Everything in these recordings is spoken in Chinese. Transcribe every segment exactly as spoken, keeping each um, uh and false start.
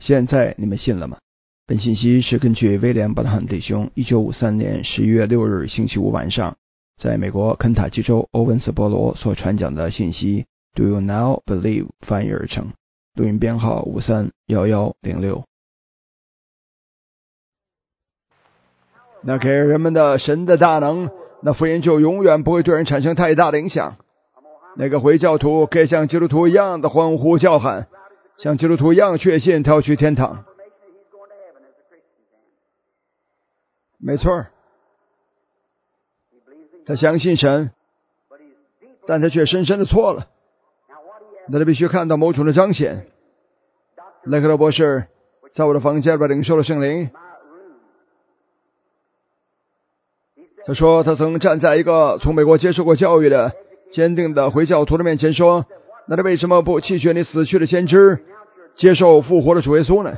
现在你们信了吗？本信息是根据威廉·巴特汉弟兄一九五三年十一月六日星期五晚上在美国肯塔基州欧文斯波罗所传讲的信息 Do you now believe 翻译而成，录音编号五三一一零六。那给人们的神的大能，那福音就永远不会对人产生太大的影响。那个回教徒可以像基督徒一样的欢呼叫喊，像基督徒一样确信他要去天堂。没错，他相信神，但他却深深的错了。那他必须看到某种的彰显。雷克勒博士在我的房间里领受了圣灵，他说他曾站在一个从美国接受过教育的坚定的回教徒的面前说，那他为什么不弃绝你死去的先知，接受复活的主耶稣呢？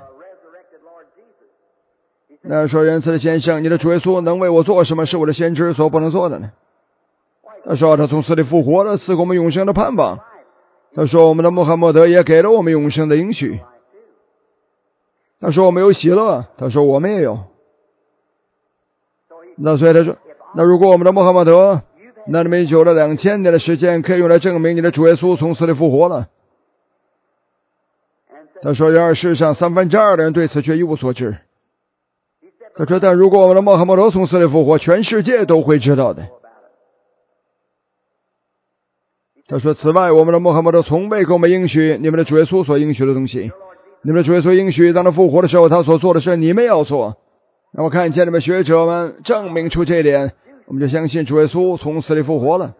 那说仁慈的先生，你的主耶稣能为我做什么是我的先知所不能做的呢？他说他从死里复活了，赐给我们永生的盼望。他说我们的穆罕默德也给了我们永生的应许。他说我们有喜乐，他说我们也有。那所以他说，那如果我们的穆罕默德，那你们有了两千年的时间可以用来证明你的主耶稣从死里复活了。他说然而世上三分之二的人对此却一无所知。他说但如果我们的穆罕默德从死里复活，全世界都会知道的。他说此外我们的穆罕默德从未给我们应许你们的主耶稣所应许的东西。你们的主耶稣应许当他复活的时候，他所做的事你们要做。那我看见你们学者们证明出这一点，我们就相信主耶稣从死里复活了。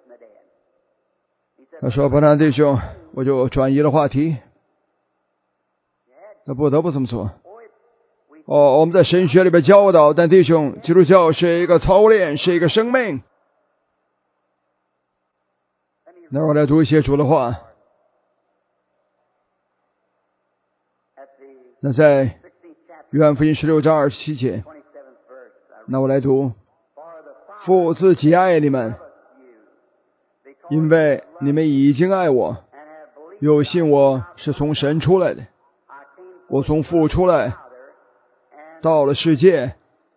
他说伯南弟兄，我就转移了话题。他不得不这么做。哦，我们在神学里边教导，但弟兄，基督教是一个操练，是一个生命。那我来读一些主的话。那在约翰福音十六章二十七节，那我来读，父自己爱你们，因为你们已经爱我，又信我是从神出来的。我从父出来，到了世界，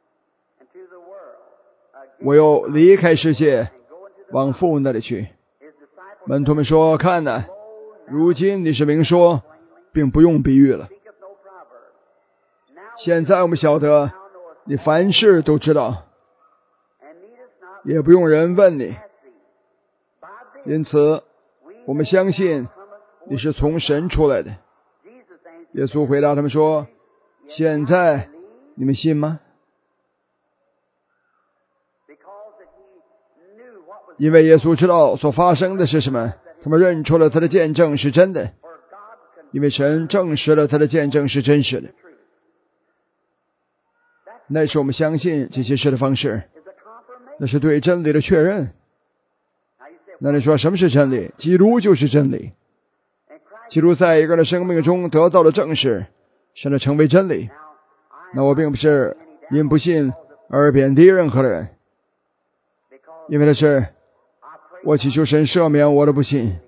我又离开世界，往父那里去。门徒们说，看哪，如今你是明说，并不用比喻了。现在我们晓得，你凡事都知道，也不用人问你。因此，我们相信你是从神出来的。耶稣回答他们说，现在你们信吗？因为耶稣知道所发生的是什么，他们认出了他的见证是真的，因为神证实了他的见证是真实的。那是我们相信这些事的方式，那是对真理的确认。那你说什么是真理？基督就是真理。基督在一个人的生命中得到了证实，使他成为真理。那我并不是因不信而贬低任何人，因为那是我祈求神赦免我的不信。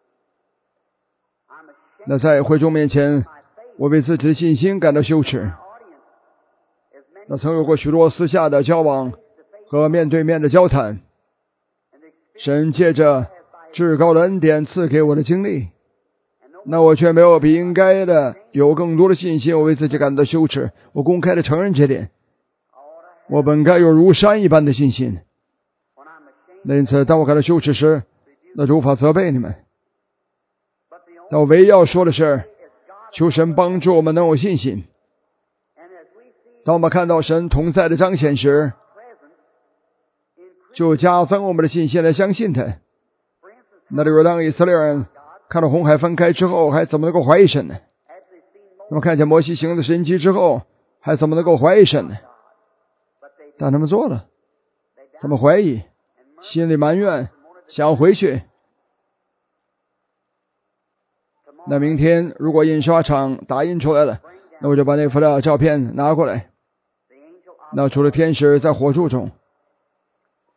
那在会众面前，我为自己的信心感到羞耻。那曾有过许多私下的交往和面对面的交谈，神借着至高的恩典赐给我的经历，那我却没有比应该的有更多的信心，我为自己感到羞耻。我公开的承认这点，我本该有如山一般的信心。那因此当我感到羞耻时，那就无法责备你们。但我唯一要说的是，求神帮助我们能有信心。当我们看到神同在的彰显时，就加增我们的信心来相信他。那例如当以色列人看到红海分开之后，还怎么能够怀疑神呢？他们看见摩西行的神迹之后，还怎么能够怀疑神呢？但他们做了，他们怀疑，心里埋怨，想回去。那明天如果印刷厂打印出来了，那我就把那幅的照片拿过来。那除了天使在火柱中，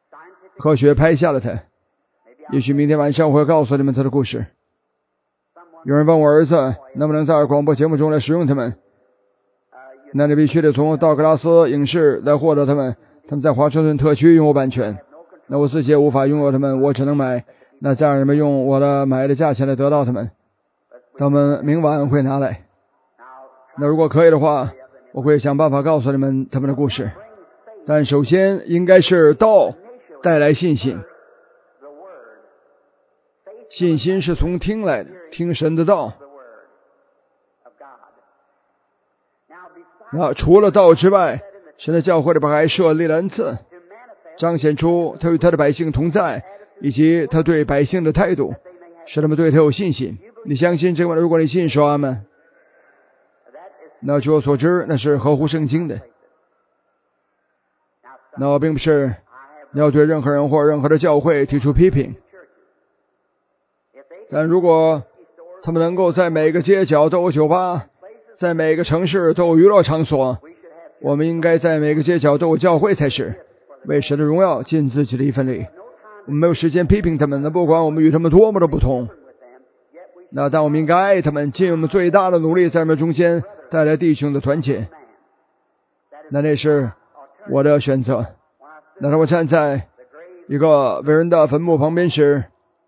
科学拍下了它。也许明天晚上我会告诉你们他的故事。 有人问我儿子能不能在广播节目中来使用他们，那你必须得从道格拉斯影视来获得他们，他们在华盛顿特区拥有版权，那我自己也无法拥有他们，我只能买，那家人们用我的买的价钱来得到他们，他们明晚会拿来。那如果可以的话，我会想办法告诉你们他们的故事，但首先应该是道带来信心。信心是从听来的，听神的道。那除了道之外，神的教会里边还设立了恩赐，彰显出他与他的百姓同在，以及他对百姓的态度，使他们对他有信心。你相信这个吗？如果你信，说阿们。那据我所知，那是合乎圣经的。那我并不是要对任何人或任何的教会提出批评，但如果他们能够在每个街角都有酒吧，在每个城市都有娱乐场所，我们应该在每个街角都有教会才是，为神的荣耀尽自己的一份力。我们没有时间批评他们，那不管我们与他们多么的不同，那但我们应该爱他们，尽我们最大的努力在他们中间带来弟兄的团结。那那是我的选择。那当我站在一个伟人的坟墓旁边时，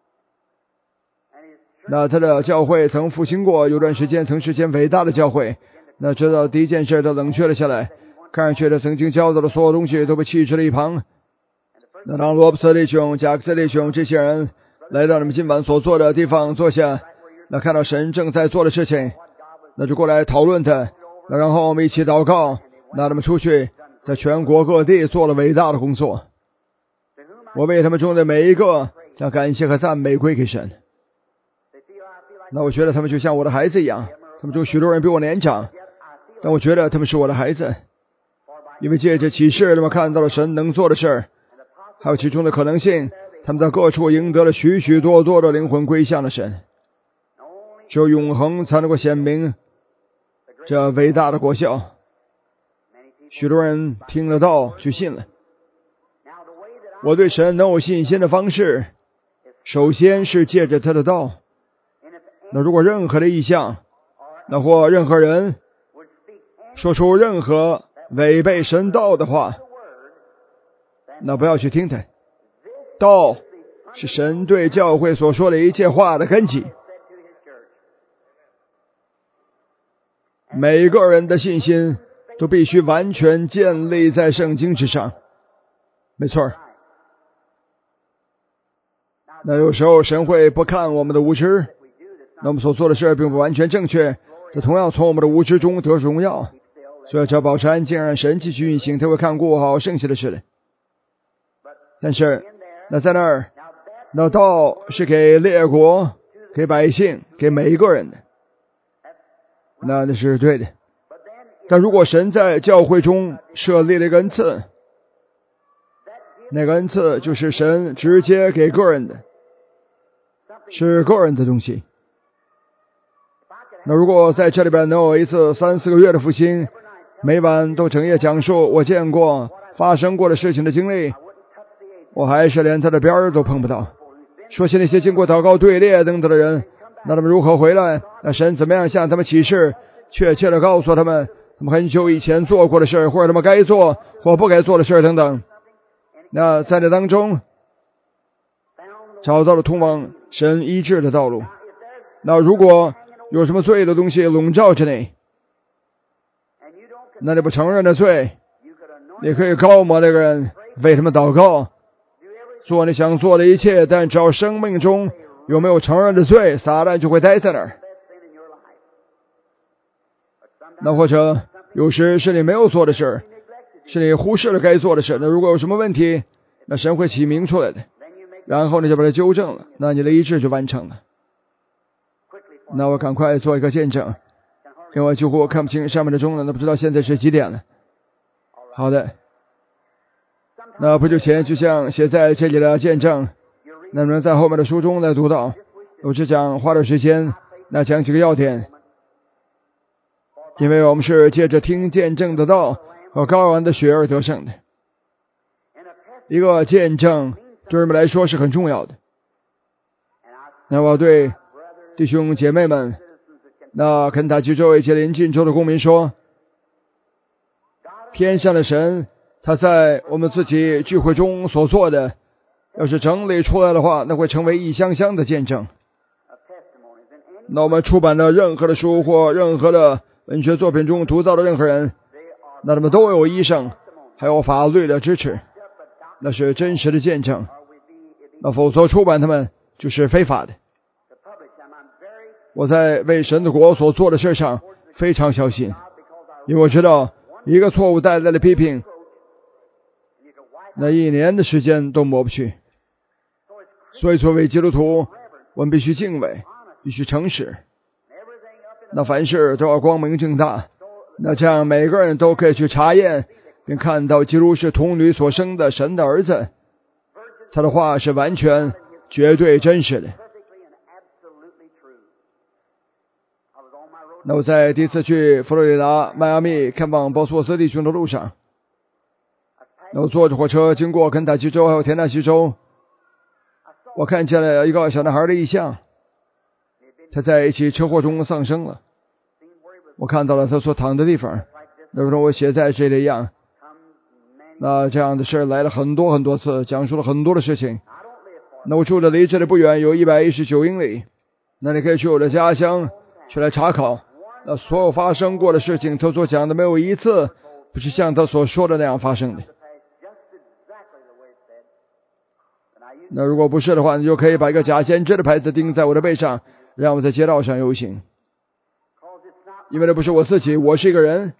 那他的教会曾复兴过，有段时间曾是件伟大的教会。那直到第一件事都冷却了下来，看上去他曾经教导的所有东西都被弃置了一旁。那当罗伯特弟兄、贾克斯弟兄这些人来到你们今晚所坐的地方坐下，那看到神正在做的事情，那就过来讨论他，那然后我们一起祷告，那他们出去在全国各地做了伟大的工作。我为他们中的每一个将感谢和赞美归给神。那我觉得他们就像我的孩子一样，他们中许多人比我年长，但我觉得他们是我的孩子，因为借着启示他们看到了神能做的事，还有其中的可能性，他们在各处赢得了许许多多的灵魂归向了神。只有永恒才能够显明这伟大的果效。许多人听了道就信了。我对神能有信心的方式，首先是借着他的道。那如果任何的意象，那或任何人说出任何违背神道的话，那不要去听他。道是神对教会所说的一切话的根基。每个人的信心都必须完全建立在圣经之上。没错。那有时候神会不看我们的无知，那我们所做的事并不完全正确，这同样从我们的无知中得荣耀。所以只要保持安静，让神继续运行，他会看顾好剩下的事的。但是那在那儿，那道是给列国、给百姓、给每一个人的，那那是对的。但如果神在教会中设立了一个恩赐，那个恩赐就是神直接给个人的，是个人的东西。那如果在这里边能有一次三四个月的复兴，每晚都整夜讲述我见过发生过的事情的经历，我还是连他的边儿都碰不到。说起那些经过祷告队列等等的人，那他们如何回来？那神怎么样向他们启示，确切的告诉他们他们很久以前做过的事，或者他们该做或不该做的事等等。那在这当中找到了通往神医治的道路。那如果有什么罪的东西笼罩着你，那你不承认的罪，你可以告抹那个人，为他们祷告，做你想做的一切，但只要生命中有没有承认的罪，撒旦就会待在那儿。那或者有时是你没有做的事，是你忽视了该做的事，那如果有什么问题，那神会起明出来的，然后你就把它纠正了，那你的医治就完成了。那我赶快做一个见证，因为我几乎看不清上面的钟了，那不知道现在是几点了。好的，那不久前就像写在这里的见证，那么在后面的书中来读到，我只想花点时间那讲几个要点，因为我们是借着听见证的道和羔羊的血而得胜的。一个见证对我们来说是很重要的。那我对弟兄姐妹们，那肯塔基州以及邻近州的公民说，天上的神他在我们自己聚会中所做的，要是整理出来的话，那会成为一箱箱的见证。那我们出版的任何的书或任何的文学作品中读到的任何人，那他们都有医生还有法律的支持，那是真实的见证。那否则出版他们就是非法的。我在为神的国所做的事上非常小心，因为我知道一个错误带来的批评，那一年的时间都抹不去。所以作为基督徒，我们必须敬畏，必须诚实，那凡事都要光明正大，那这样每个人都可以去查验并看到基督是童女所生的神的儿子，他的话是完全绝对真实的。那我在第一次去佛罗里达迈阿密看望波斯沃斯弟兄的路上，那我坐着火车经过肯塔基州还有田纳西州，我看见了一个小男孩的异象，他在一起车祸中丧生了。我看到了他所躺的地方，那如同我写在这里一样。那这样的事来了很多很多次，讲述了很多的事情。那我住的离这里不远，有一百一十九英里，那你可以去我的家乡去来查考。那所有发生过的事情，他所讲的没有一次不是像他所说的那样发生的。那如果不是的话，你就可以把一个假先知的牌子钉在我的背上，让我在街道上游行。因为那不是我自己，我是一个人，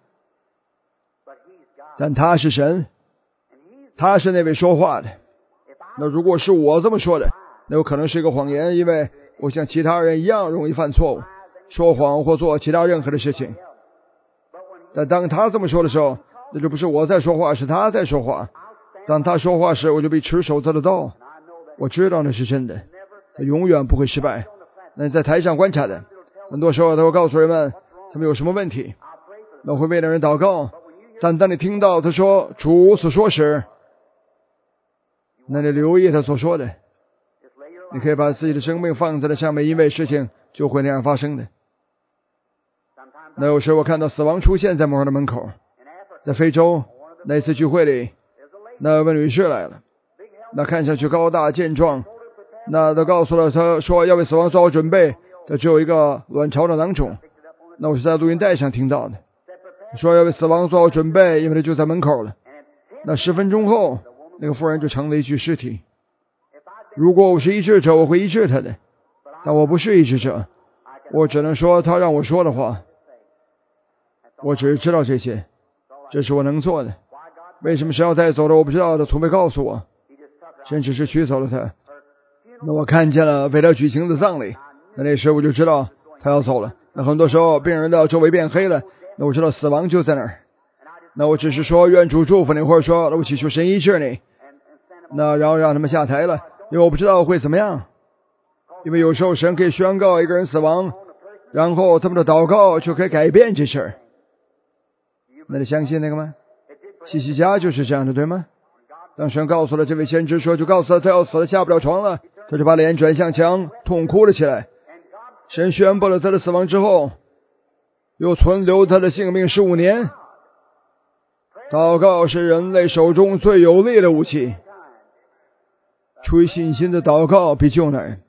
但他是神，他是那位说话的。那如果是我这么说的，那有可能是一个谎言，因为我像其他人一样容易犯错误，说谎或做其他任何的事情。但当他这么说的时候，那就不是我在说话，是他在说话。当他说话时，我就必持守他的道，我知道那是真的，他永远不会失败。那你在台上观察的，很多时候他会告诉人们他们有什么问题，那我会为那人祷告。但当你听到他说主如此说时，那你留意他所说的，你可以把自己的生命放在那上面，因为事情就会那样发生的。那有时我看到死亡出现在某人的门口，在非洲那次聚会里，那位女士来了，那看上去高大健壮，那都告诉了他说要为死亡做好准备，他只有一个卵巢的囊肿。那我是在录音带上听到的，说要为死亡做好准备，因为他就在门口了。那十分钟后，那个妇人就成了一具尸体。如果我是医治者，我会医治他的，但我不是医治者，我只能说他让我说的话。我只是知道这些，这是我能做的。为什么神要带走了我不知道的，从没告诉我，神只是取走了他。那我看见了为他举行的葬礼，那那时我就知道他要走了。那很多时候病人的周围变黑了，那我知道死亡就在那儿。那我只是说愿主祝福你，或者说我祈求神医治你，那然后让他们下台了，因为我不知道会怎么样。因为有时候神可以宣告一个人死亡，然后他们的祷告就可以改变这事儿。那你相信那个吗？西西家就是这样的，对吗？当神告诉了这位先知说，就告诉他他要死了，下不了床了，他就把脸转向墙，痛哭了起来。神宣布了他的死亡之后，又存留他的性命十五年。祷告是人类手中最有力的武器，出于信心的祷告比救难。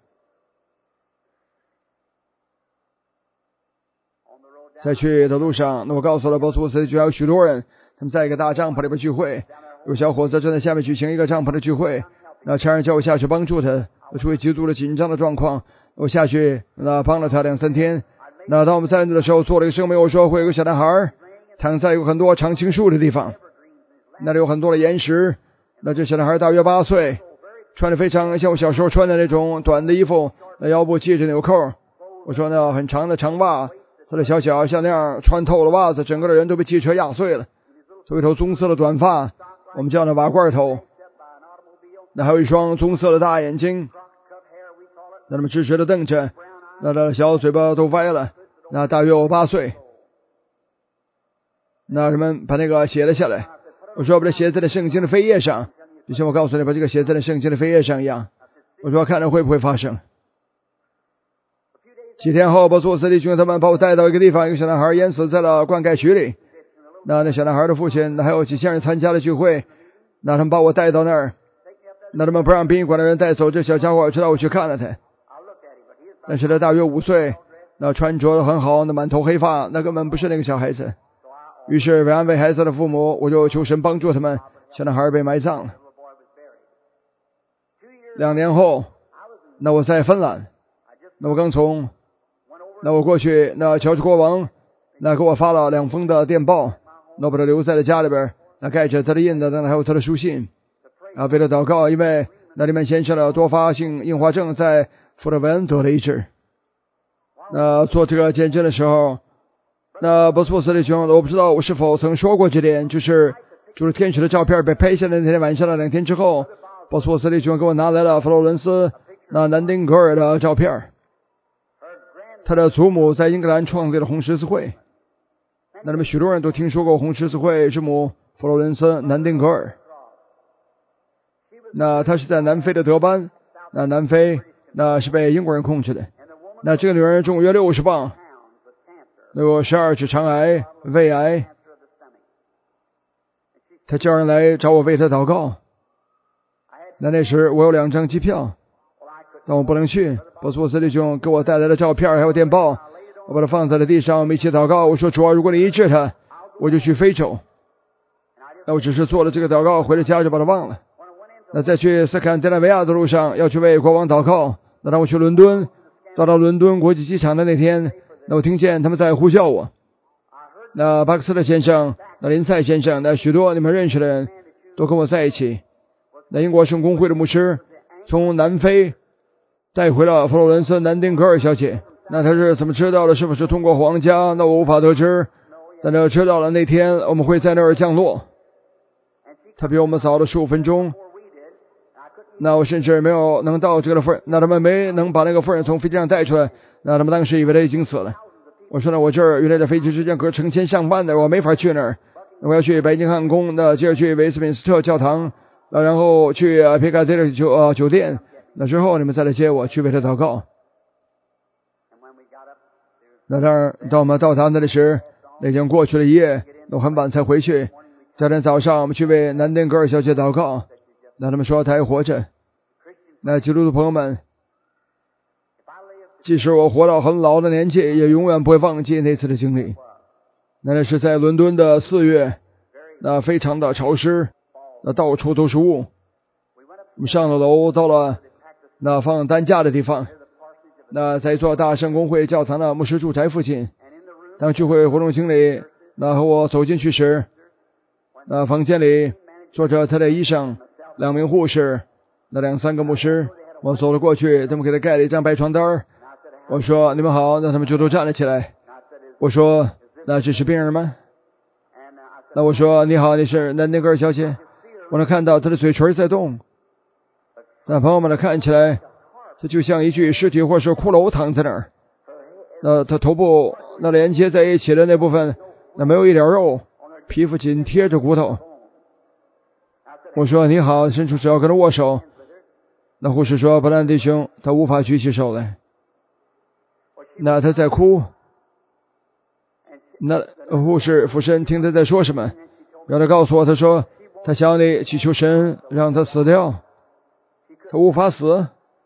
在去的路上，那我告诉了波斯沃斯居还有许多人，他们在一个大帐篷里边聚会，有小伙子正在下面举行一个帐篷的聚会。那差人叫我下去帮助他，我出于极度的紧张的状况，我下去那帮了他两三天。那当我们在那的时候做了一个声明，我说会有个小男孩躺在有很多常青树的地方，那里有很多的岩石。那这小男孩大约八岁，穿的非常像我小时候穿的那种短的衣服，那腰部系着纽扣。我说那很长的长袜，他的小脚像那样穿透了袜子，整个的人都被汽车压碎了。有一头棕色的短发，我们叫那瓦罐头。那还有一双棕色的大眼睛，那他们直直的瞪着，那他的小嘴巴都歪了。那大约我八岁。那人们把那个写了下来，我说把它写在了圣经的扉页上，就像我告诉你把这个写在了圣经的扉页上一样。我说看着会不会发生。 几天后，波斯沃斯弟兄他们把我带到一个地方，一个小男孩淹死在了灌溉渠里。那那小男孩的父亲，那还有几千人参加了聚会，那他们把我带到那儿，那他们不让殡仪馆的人带走这小家伙，直到我去看了他。但是他大约五岁，那穿着得很好，那满头黑发，那根本不是那个小孩子。于是为安慰孩子的父母，我就求神帮助他们，小男孩被埋葬了。两年后，那我在芬兰，那我刚从，那我过去，那乔治国王，那给我发了两封的电报，那我把他留在了家里边，那盖着他的印子，那还有他的书信，啊，为了祷告，因为那里面显示了多发性硬化症在福特文得了医治。那做这个见证的时候，那波斯波斯弟兄，我不知道我是否曾说过这点，就是就是天使的照片被拍下来那天晚上的两天之后，波斯波斯弟兄给我拿来了佛罗伦斯那南丁格尔的照片。他的祖母在英格兰创立了红十字会，那你们许多人都听说过红十字会之母佛罗伦斯南丁格尔。那他是在南非的德班，那南非那是被英国人控制的。那这个女人重约六十磅，那有十二指肠癌、胃癌。他叫人来找我为他祷告。那那时我有两张机票，但我不能去。波斯沃斯弟兄给我带来的照片还有电报，我把它放在了地上，我们一起祷告。我说主啊，如果你医治他，我就去非洲。那我只是做了这个祷告，回了家就把它忘了。那在去斯堪的纳维亚的路上，要去为国王祷告。那让我去伦敦，到达伦敦国际机场的那天，那我听见他们在呼叫我。那巴克斯特先生，那林赛先生，那许多你们认识的人都跟我在一起。那英国圣公会的牧师从南非带回了佛罗伦斯南丁格尔小姐。那他是怎么知道的？是不是通过皇家？那我无法得知。但他知道了那天我们会在那儿降落。他比我们早了十五分钟。那我甚至没有能到这个份，那他们没能把那个妇人从飞机上带出来。那他们当时以为他已经死了。我说呢，我这儿原来在飞机之间隔成千上万的，我没法去那儿。我要去白金汉宫，那接着去威斯敏斯特教堂，那然后去皮卡迪的酒呃酒店。那之后你们再来接我去为他祷告。那当然，当我们到达那里时，已经过去了一夜，我很晚才回去。第二天早上，我们去为南丁格尔小姐祷告。那他们说他还活着。那基督徒朋友们，即使我活到很老的年纪，也永远不会忘记那次的经历。那是在伦敦的四月，那非常的潮湿，那到处都是雾。我们上了楼，到了那放担架的地方，那在一座大圣公会教堂的牧师住宅附近。当聚会活动经理那和我走进去时，那房间里坐着他的医生、两名护士、那两三个牧师。我走了过去，他们给他盖了一张白床单。我说你们好，那他们就都站了起来。我说那这是病人吗？那我说你好，你是那那个小姐。我能看到他的嘴唇在动。那朋友们呢，看起来这就像一具尸体或是骷髅躺在那儿。那他头部那连接在一起的那部分，那没有一点肉，皮肤紧贴着骨头。我说你好，伸出手跟他握手。那护士说布兰弟兄他无法举起手来。那他在哭。那护士俯身听他在说什么，然后他告诉我，他说他向你祈求神让他死掉，他无法死。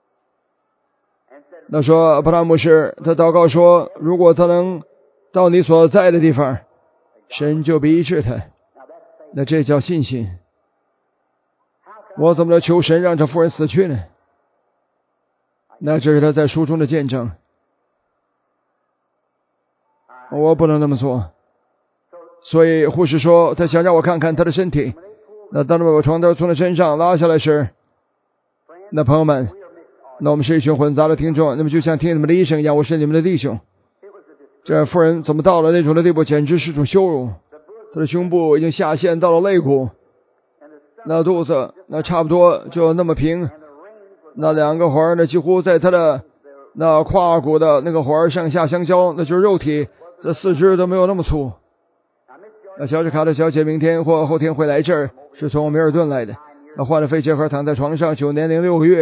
那说布兰牧师他祷告说，如果他能到你所在的地方，神就必医治他。那这叫信心。我怎么能求神让这妇人死去呢？那这是他在书中的见证。我不能那么做。所以护士说他想让我看看他的身体。那当他把床单从他身上拉下来时，那朋友们，那我们是一群混杂的听众，那么就像听你们的医生一样，我是你们的弟兄。这妇人怎么到了那种的地步，简直是种羞辱。他的胸部已经下陷到了肋骨，那肚子那差不多就那么平，那两个环呢几乎在他的那胯骨的那个环上下相交，那就是肉体，这四肢都没有那么粗。那乔治卡特小姐明天或后天会来这儿，是从米尔顿来的。那患了肺结核，躺在床上九年零六个月。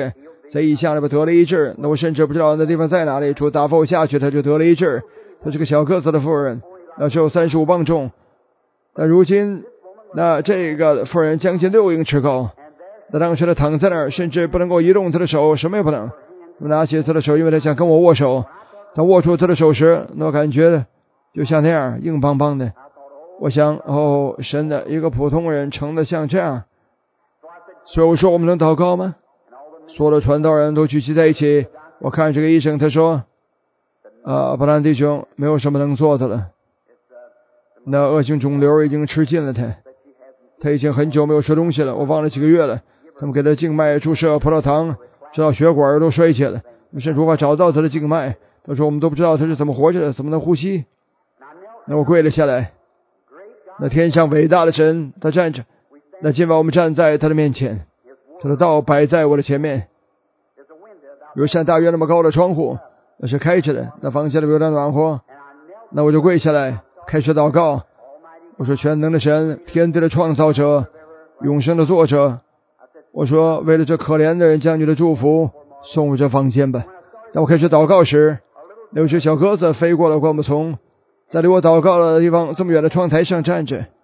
在异象里边得了医治。那我甚至不知道那地方在哪里，主打发我下去，他就得了医治。他是个小个子的妇人，那只有三十五磅重。但如今，那这个妇人将近六英尺高。那当时他躺在那儿，甚至不能够移动他的手，什么也不能。我拿起他的手，因为他想跟我握手。他握住他的手时，那我感觉就像那样硬邦邦的。我想，哦，神的一个普通人成的像这样。所以我说，我们能祷告吗？所有的传道人都聚集在一起。我看这个医生，他说：“啊，布兰弟兄，没有什么能做的了。那恶性肿瘤已经吃尽了他，他已经很久没有吃东西了。我忘了几个月了。他们给他静脉注射葡萄糖，直到血管都衰竭了，我们甚至无法找到他的静脉。他说我们都不知道他是怎么活着的，怎么能呼吸。”那我跪了下来。那天上伟大的神，他站着。那今晚我们站在他的面前，他的道摆在我的前面。有扇大约那么高的窗户，那是开着的，那房间里有点暖和。那我就跪下来开始祷告。我说，全能的神，天地的创造者，永生的作者，我说，为了这可怜的人，将你的祝福送入这房间吧。当我开始祷告时，有只小鸽子飞过了灌木丛，在离我祷告的地方这么远的窗台上站着。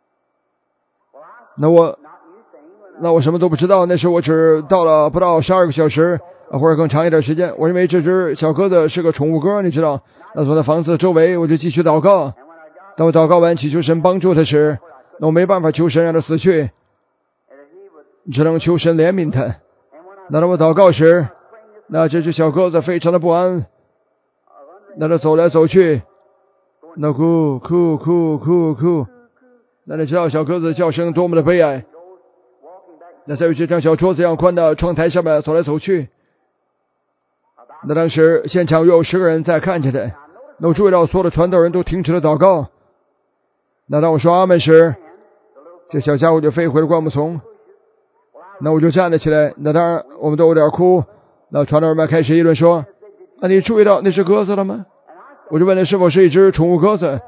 那我那我什么都不知道。那时我只到了不到十二个小时，或者更长一点时间。我认为这只小鸽子是个宠物鸽，你知道。那坐在房子周围，我就继续祷告。当我祷告完祈求神帮助他时，那我没办法求神让他死去，只能求神怜悯他。那当我祷告时，那这只小鸽子非常的不安，那它走来走去，那哭哭哭哭哭。那你知道小鸽子叫声多么的悲哀。那在这张小桌子一样宽的窗台上面走来走去。那当时现场有十个人在看着他。那我注意到所有的传道人都停止了祷告。那当我说阿门时，这小家伙就飞回了灌木丛。那我就站了起来。那当然我们都有点哭。那传道人们开始议论说：“啊，你注意到那只鸽子了吗？”我就问他是否是一只宠物鸽子。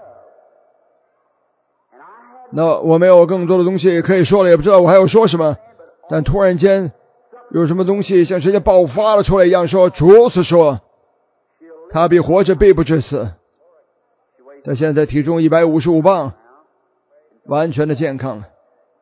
那我没有更多的东西可以说了，也不知道我还要说什么。但突然间有什么东西像直接爆发了出来一样，说主此说，他比活着必不致死。他现在体重一百五十五磅，完全的健康了。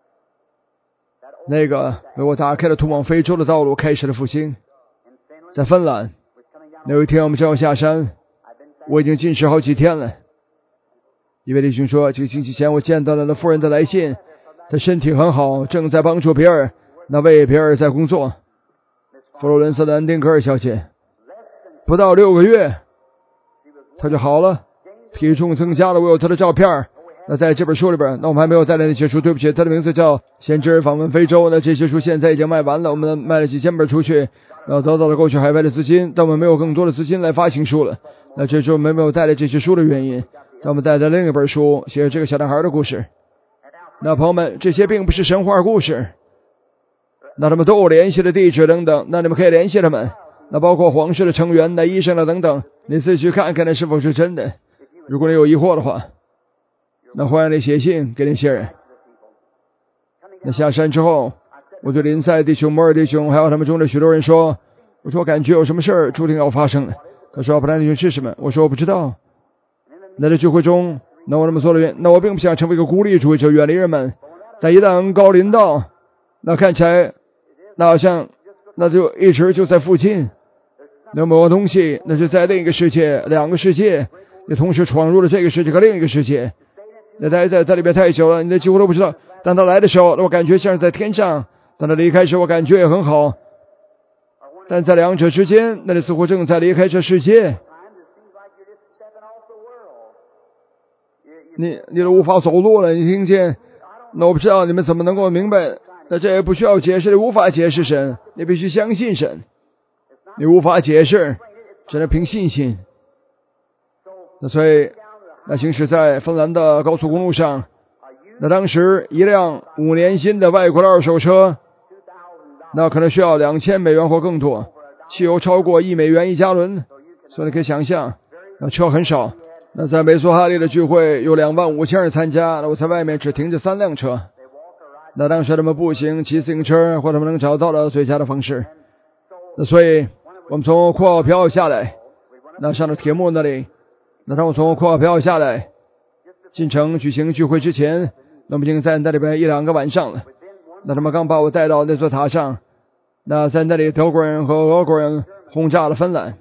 那个为我打开了通往非洲的道路，开始了复兴。在芬兰，那有一天我们正要下山，我已经进食好几天了。一位弟兄说，几个星期前我见到了那夫人的来信，她身体很好，正在帮助比尔，那为比尔在工作。佛罗伦斯的安丁格尔小姐，不到六个月她就好了，体重增加了。我有她的照片。那在这本书里边，那我们还没有带来那些书，对不起，她的名字叫《先知访问非洲》。那这些书现在已经卖完了，我们卖了几千本出去，然后得到了购取海外的资金，但我们没有更多的资金来发行书了。那这就是我们没有带来这些书的原因。但我们带来另一本书，写着这个小男孩的故事。那朋友们，这些并不是神话故事，那他们都有联系的地址等等，那你们可以联系他们。那包括皇室的成员、那医生了等等，你自己去看看那是否是真的。如果你有疑惑的话，那欢迎你写信给那些人。那下山之后，我对林赛弟兄、摩尔弟兄还有他们中的许多人说，我说感觉有什么事儿注定要发生了。他说布兰弟兄是什么？我说我不知道。那在聚会中，那我这么做了，那我并不想成为一个孤立主义者，远离人们。但一旦恩高临到，那看起来那好像那就一直就在附近。那某个东西，那是在另一个世界，两个世界，你同时闯入了这个世界和另一个世界。那待在在里边太久了，你的几乎都不知道。当他来的时候，我感觉像是在天上；当他离开时，我感觉也很好。但在两者之间，那你似乎正在离开这世界。你你都无法走路了，你听见？那我不知道你们怎么能够明白。那这也不需要解释，你无法解释神，你必须相信神。你无法解释，只能凭信心。那所以，那行驶在芬兰的高速公路上，那当时一辆五年新的外国的二手车，那可能需要两千美元或更多，汽油超过一美元一加仑，所以你可以想象，那车很少。那在美索哈利的聚会有两万五千人参加，那我在外面只停着三辆车。那当时他们步行、骑自行车，或他们能找到的最佳的方式。 那所以我们从库奥漂下来，那上了铁幕那里，那当我从库奥漂下来进城举行聚会之前，那我们已经在那里边一两个晚上了。那他们刚把我带到那座塔上，那在那里德国人和俄国人轰炸了芬兰。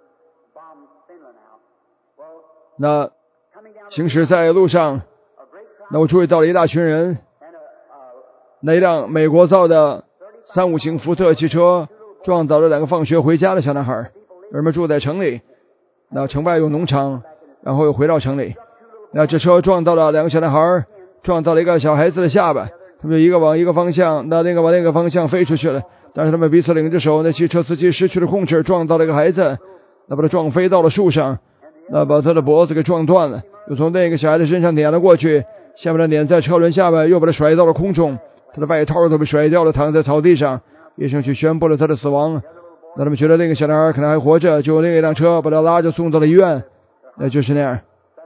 那行驶在路上，那我注意到了一大群人，那一辆美国造的三五型福特汽车撞倒了两个放学回家的小男孩。人们住在城里，那城外有农场，然后又回到城里。那这车撞到了两个小男孩，撞到了一个小孩子的下巴，他们就一个往一个方向，那那个往那个方向飞出去了。但是他们彼此领着手，那汽车司机失去了控制，撞到了一个孩子，那把他撞飞到了树上，那把他的脖子给撞断了，又从那个小孩子身上碾了过去，下面的碾在车轮下面，又把他甩到了空中，他的外套都被甩掉了，躺在草地上。医生去宣布了他的死亡。那他们觉得那个小男孩可能还活着，就另一辆车把他拉着送到了医院。那就是那样。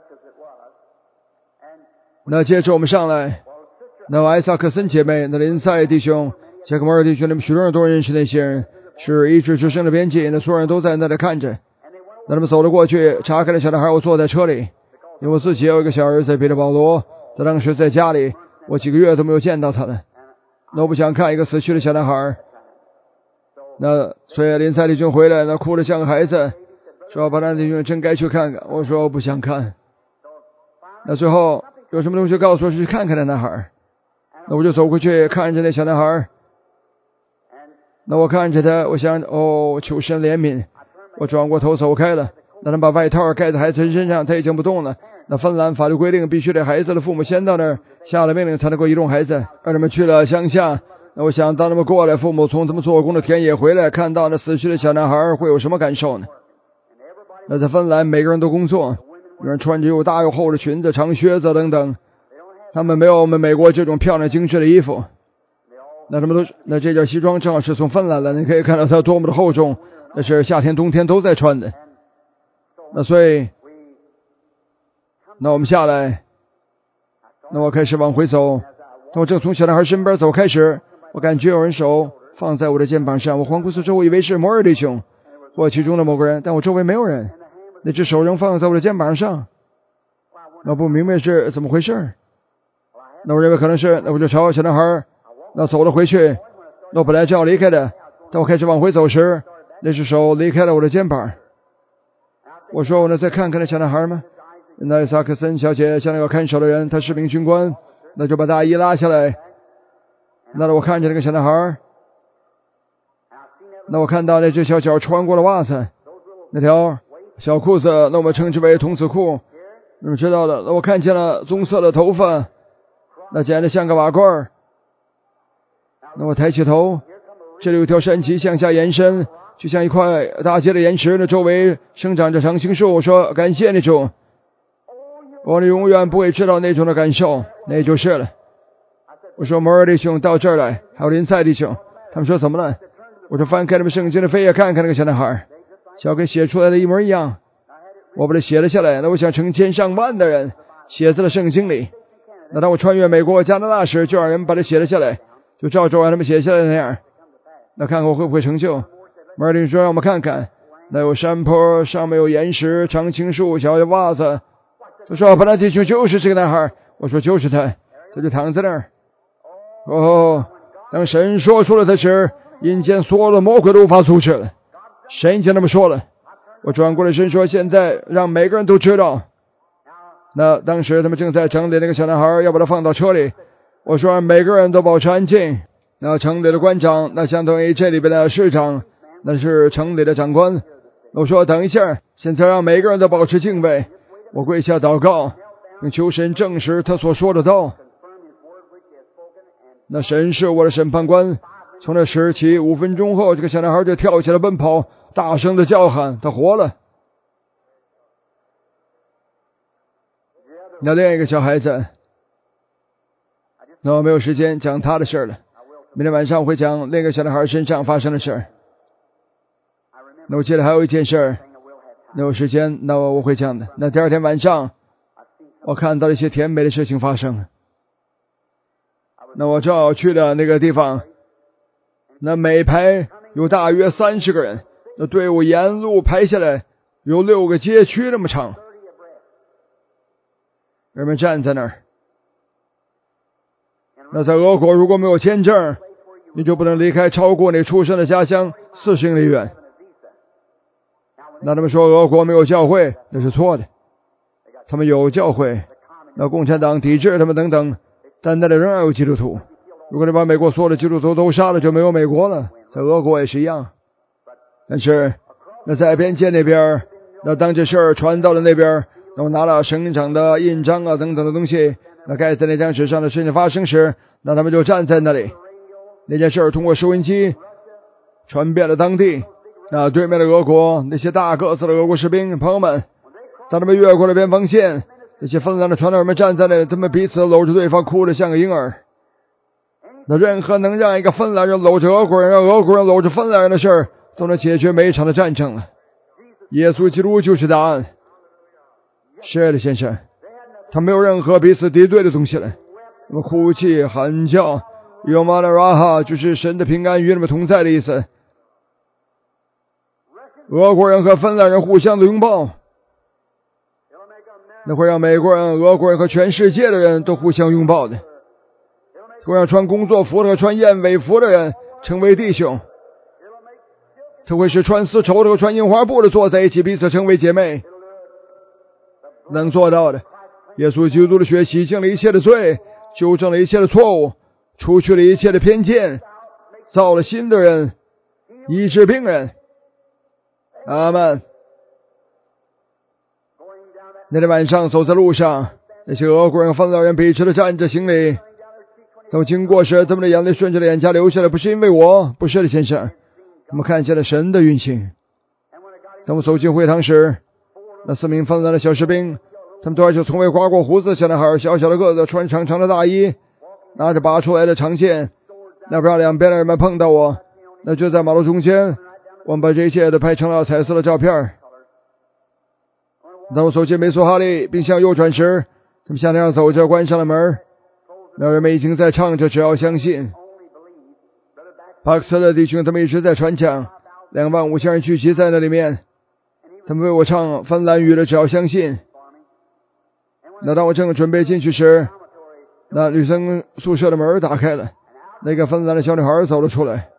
那接着我们上来，那艾萨克森姐妹，那林赛弟兄，杰克摩尔弟兄，你们许多人都认识那些人，是医治之声的编辑，那所有人都在那里看着。那他们走了过去，查看了小男孩。我坐在车里，因为我自己有一个小儿子彼得保罗，他当时在家里，我几个月都没有见到他了。那我不想看一个死去的小男孩。那所以林赛弟兄回来，那哭得像个孩子，说巴兰弟兄真该去看看。我说我不想看。那最后有什么东西告诉我去看看那男孩。那我就走过去看着那小男孩。那我看着他，我想哦，求神怜悯。我转过头走开了。那他把外套盖在孩子身上，他已经不动了。那芬兰法律规定必须得孩子的父母先到那儿下了命令才能够移动孩子。让他们去了乡下。那我想当他们过来，父母从他们做工的田野回来，看到那死去的小男孩会有什么感受呢？那在芬兰每个人都工作，有人穿着又大又厚的裙子、长靴子等等，他们没有我们美国这种漂亮精致的衣服。那他们都那这件西装正好是从芬兰来的，你可以看到它多么的厚重，那是夏天冬天都在穿的。那所以那我们下来，那我开始往回走。当我正从小男孩身边走开始，我感觉有人手放在我的肩膀上。我环顾四周，我以为是摩尔弟兄或其中的某个人，但我周围没有人。那只手仍放在我的肩膀上。那我不明白是怎么回事。那我认为可能是，那我就朝小男孩那走了回去。那我本来就要离开的，当我开始往回走时，那只手离开了我的肩膀。我说我能再看看那小男孩吗？那萨克森小姐像那个看守的人，他是名军官，那就把大衣拉下来。那我看见那个小男孩，那我看到那只小脚穿过了袜子，那条小裤子，那我们称之为童子裤，你们知道的。那我看见了棕色的头发，那简直像个瓦罐。那我抬起头，这里有一条山脊向下延伸，就像一块大街的岩石，那周围生长着常青树。我说感谢你主，我们永远不会知道那种的感受，那就是了。我说摩尔弟兄到这儿来，还有林赛弟兄，他们说怎么了？我说翻开他们圣经的扉页看看那个小男孩，小跟写出来的一模一样。我把它写了下来，那我想成千上万的人写在了圣经里。那当我穿越美国加拿大时，就让人把它写了下来，就照着让他们写下来那样。那看看我会不会成就。摩尔弟兄说让我们看看，那有山坡，上面有岩石，常青树，小袜子。他说巴兰弟兄就是这个男孩。我说就是他，他就躺在那儿。哦，当神说出了他时，阴间所有的魔鬼都无法阻止了。神已经那么说了。我转过来神说，现在让每个人都知道。那当时他们正在整理那个小男孩，要把他放到车里。我说让每个人都保持安静。那城里的官长，那相当于这里边的市长，那是城里的长官。我说等一下，现在让每个人都保持敬畏。我跪下祷告，并求神证实他所说的道。那神是我的审判官。从那时起，五分钟后，这个小男孩就跳起来奔跑，大声的叫喊，他活了。那另一个小孩子，那我没有时间讲他的事了。明天晚上我会讲另一个小男孩身上发生的事。那我记得还有一件事，那有时间，那我会讲的。那第二天晚上，我看到了一些甜美的事情发生。那我正好去了那个地方，那每排有大约三十个人，那队伍沿路排下来，有六个街区那么长。人们站在那儿。那在俄国如果没有签证，你就不能离开超过你出生的家乡四十英里远。那他们说俄国没有教会，那是错的。他们有教会，那共产党抵制他们等等，但那里仍然有基督徒。如果你把美国所有的基督徒都杀了，就没有美国了。在俄国也是一样。但是那在边界那边，那当这事儿传到了那边，那我拿了省长的印章啊等等的东西，那盖在那张纸上的事情发生时，那他们就站在那里。那件事儿通过收音机传遍了当地。那对面的俄国那些大个子的俄国士兵朋友们，在他们越过了边防线，那些芬兰的传道人们站在那里，他们彼此搂着对方，哭得像个婴儿。那任何能让一个芬兰人搂着俄国人，让俄国人搂着芬兰人的事儿，都能解决每一场的战争了。耶稣基督就是答案。是的，先生，他没有任何彼此敌对的东西了。那么哭泣喊叫，有马拉拉哈就是神的平安与你们同在的意思。俄国人和芬兰人互相的拥抱，那会让美国人、俄国人和全世界的人都互相拥抱的。会让穿工作服的和穿燕尾服的人成为弟兄。它会使穿丝绸的和穿印花布的坐在一起，彼此成为姐妹。能做到的，耶稣基督的血洗净了一切的罪，纠正了一切的错误，除去了一切的偏见，造了新的人，医治病人。阿们。那天晚上走在路上，那些俄国人和芬兰人笔直的站着行礼。当我经过时，他们的眼泪顺着脸颊流下来，不是因为我，不是的，先生。他们看见了神的运行。当我走进会堂时，那四名芬兰的小士兵，他们都是从未刮过胡子的小男孩，小小的个子，穿长长的大衣，拿着拔出来的长剑，那不让两边的人们碰到我。那就在马路中间，我们把这一切都拍成了彩色的照片。当我走进梅索哈利并向右转时，他们向那样走着，关上了门。那人们已经在唱着只要相信。帕克斯的弟兄他们一直在传讲，两万五千人聚集在那里面，他们为我唱芬兰语的只要相信。那当我正准备进去时，那女生宿舍的门打开了，那个芬兰的小女孩走了出来。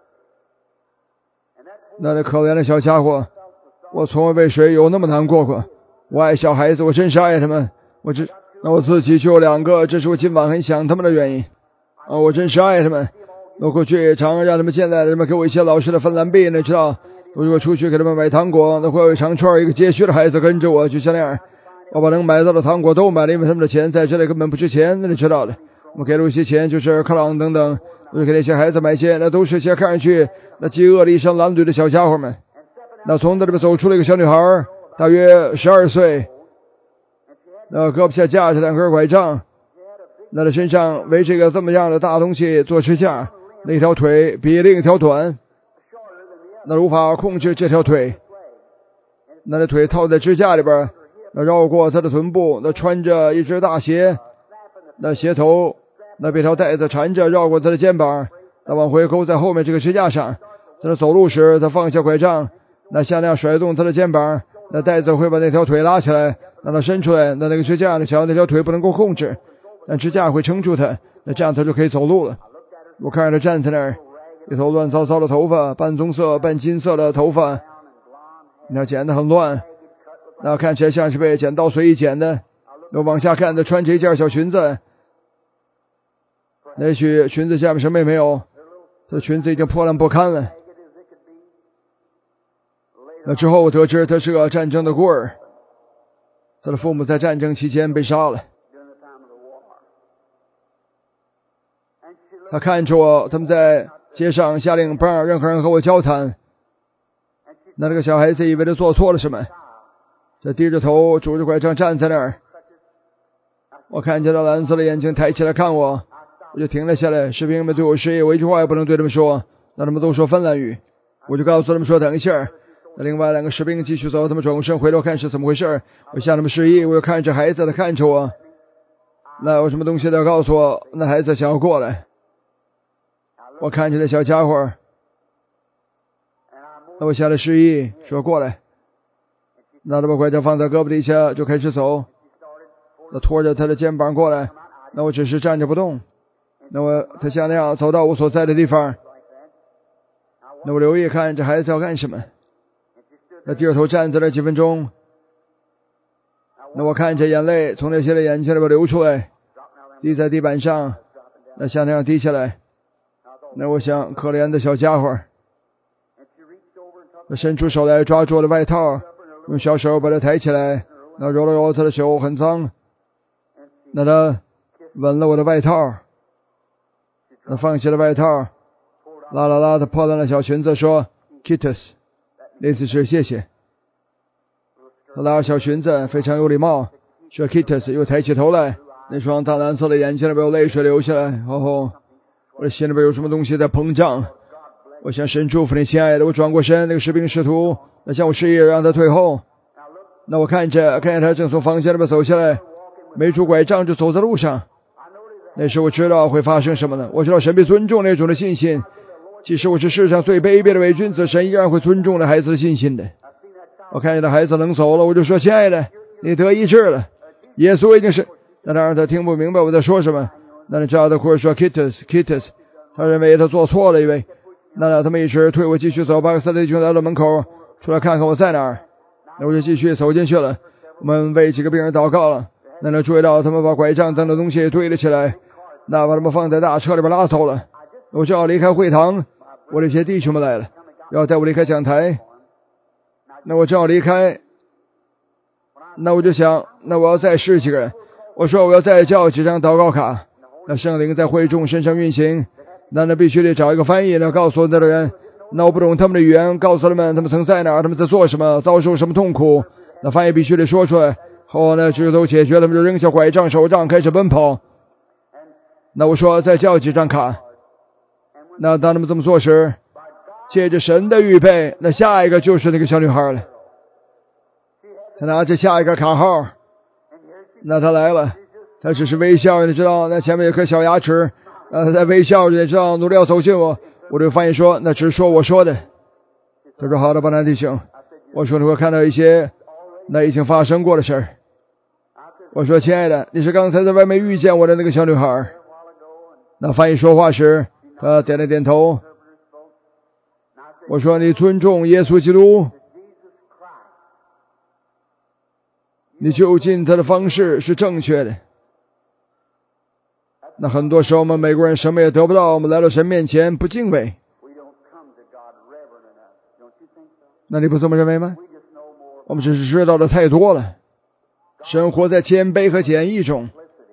那那可怜的小家伙，我从未为谁有那么难过过。我爱小孩子，我真是爱他们。我只那我自己就有两个，这是我今晚很想他们的原因。啊，我真是爱他们。我过去常让他们现在人们给我一些老实的芬兰币，你知道，我如果出去给他们买糖果，那会有一长串一个街区的孩子跟着我，就像那样。我把能买到的糖果都买了，因为他们的钱在这里根本不值钱，那你知道的。我给了一些钱，就是克朗等等，我就给那些孩子买些，那都是些看上去那饥饿的衣衫褴褛的小家伙们。那从那里面走出了一个小女孩，大约十二岁，那胳膊下架着两根拐杖，那他身上围这个这么样的大东西做支架，那一条腿比另一条短，那无法控制这条腿，那他腿套在支架里边，那绕过他的臀部，那穿着一只大鞋，那鞋头那被条带子缠着绕过他的肩膀，那往回勾在后面这个支架上。在他走路时，他放下拐杖，那像那样甩动他的肩膀，那带子会把那条腿拉起来，让他伸出来。那那个支架，那小那条腿不能够控制，但支架会撑住他，那这样他就可以走路了。我看着他站在那儿，一头乱糟糟的头发，半棕色半金色的头发，那剪得很乱，那看起来像是被剪刀随意剪的。我往下看，他穿着一件小裙子，也许裙子下面什么也没有，他的裙子已经破烂不堪了。那之后我得知他是个战争的孤儿，他的父母在战争期间被杀了。他看着我，他们在街上下令不让任何人和我交谈。那这个小孩子以为他做错了什么，他低着头拄着拐杖站在那儿。我看见他蓝色的眼睛抬起来看我，我就停了下来。士兵们对我示意，我一句话也不能对他们说，那他们都说芬兰语。我就告诉他们说等一下。那另外两个士兵继续走，他们转过身回头看是怎么回事。我向他们示意，我又看着孩子，他看着我。那有什么东西要告诉我？那孩子想要过来。我看着那小家伙， 那我下来示意说过来，那他把拐杖放在胳膊底下就开始走，他拖着他的肩膀过来，那我只是站着不动，那我他像那样走到我所在的地方，那我留意看这孩子要干什么，他低着头站在那几分钟，那我看着眼泪从那些的眼睛里边流出来，滴在地板上，那像那样滴下来，那我想可怜的小家伙，他伸出手来抓住我的外套，用小手把他抬起来，那揉了揉他的手很脏，那他吻了我的外套，那放弃了外套，拉拉拉他破烂的小裙子说 Kittus， 意思是谢谢，他拉小裙子非常有礼貌说 Kittus， 又抬起头来，那双大蓝色的眼睛里边有泪水流下来，哦，我的心里边有什么东西在膨胀，我想神祝福你亲爱的，我转过身，那个士兵试图那向我示意让他退后，那我看着看见他正从房间里边走下来，没拄拐杖就走在路上，那时我知道会发生什么呢？我知道神必尊重那种的信心，即使我是世上最卑鄙的伪君子，神依然会尊重那孩子的信心的。我看见那孩子能走了，我就说亲爱的，你得医治了，耶稣已经是，那当然他听不明白我在说什么，那你知道他或者说 Kittus Kittus， 他认为他做错了一位，那他们一直推我继续走，巴克斯弟兄来到门口出来看看我在哪儿，那我就继续走进去了，我们为几个病人祷告了，那他注意到他们把拐杖等的东西堆了起来，那把他们放在大车里边拉走了，我就要离开会堂，我的一些弟兄们来了，要带我离开讲台，那我正要离开，那我就想，那我要再试几个人，我说我要再叫几张祷告卡，那圣灵在会众身上运行，那那必须得找一个翻译，那告诉那的人，那我不懂他们的语言，告诉他们他们曾在哪儿，他们在做什么，遭受什么痛苦，那翻译必须得说出来，后来这都解决了，他们就扔下拐杖手杖开始奔跑，那我说再叫几张卡，那当他们这么做时，借着神的预备，那下一个就是那个小女孩了，他拿着下一个卡号，那他来了，他只是微笑，你知道那前面有颗小牙齿，呃，他在微笑，你知道努力要走近我，我就翻译说那只说我说的，他说好的，巴拿弟兄，我说你会看到一些那已经发生过的事儿，我说亲爱的，你是刚才在外面遇见我的那个小女孩，那翻译说话时他点了点头，我说你尊重耶稣基督，你就近他的方式是正确的，那很多时候我们美国人什么也得不到，我们来到神面前不敬畏，那你不这么认为吗？我们只是知道的太多了，生活在谦卑和简易中，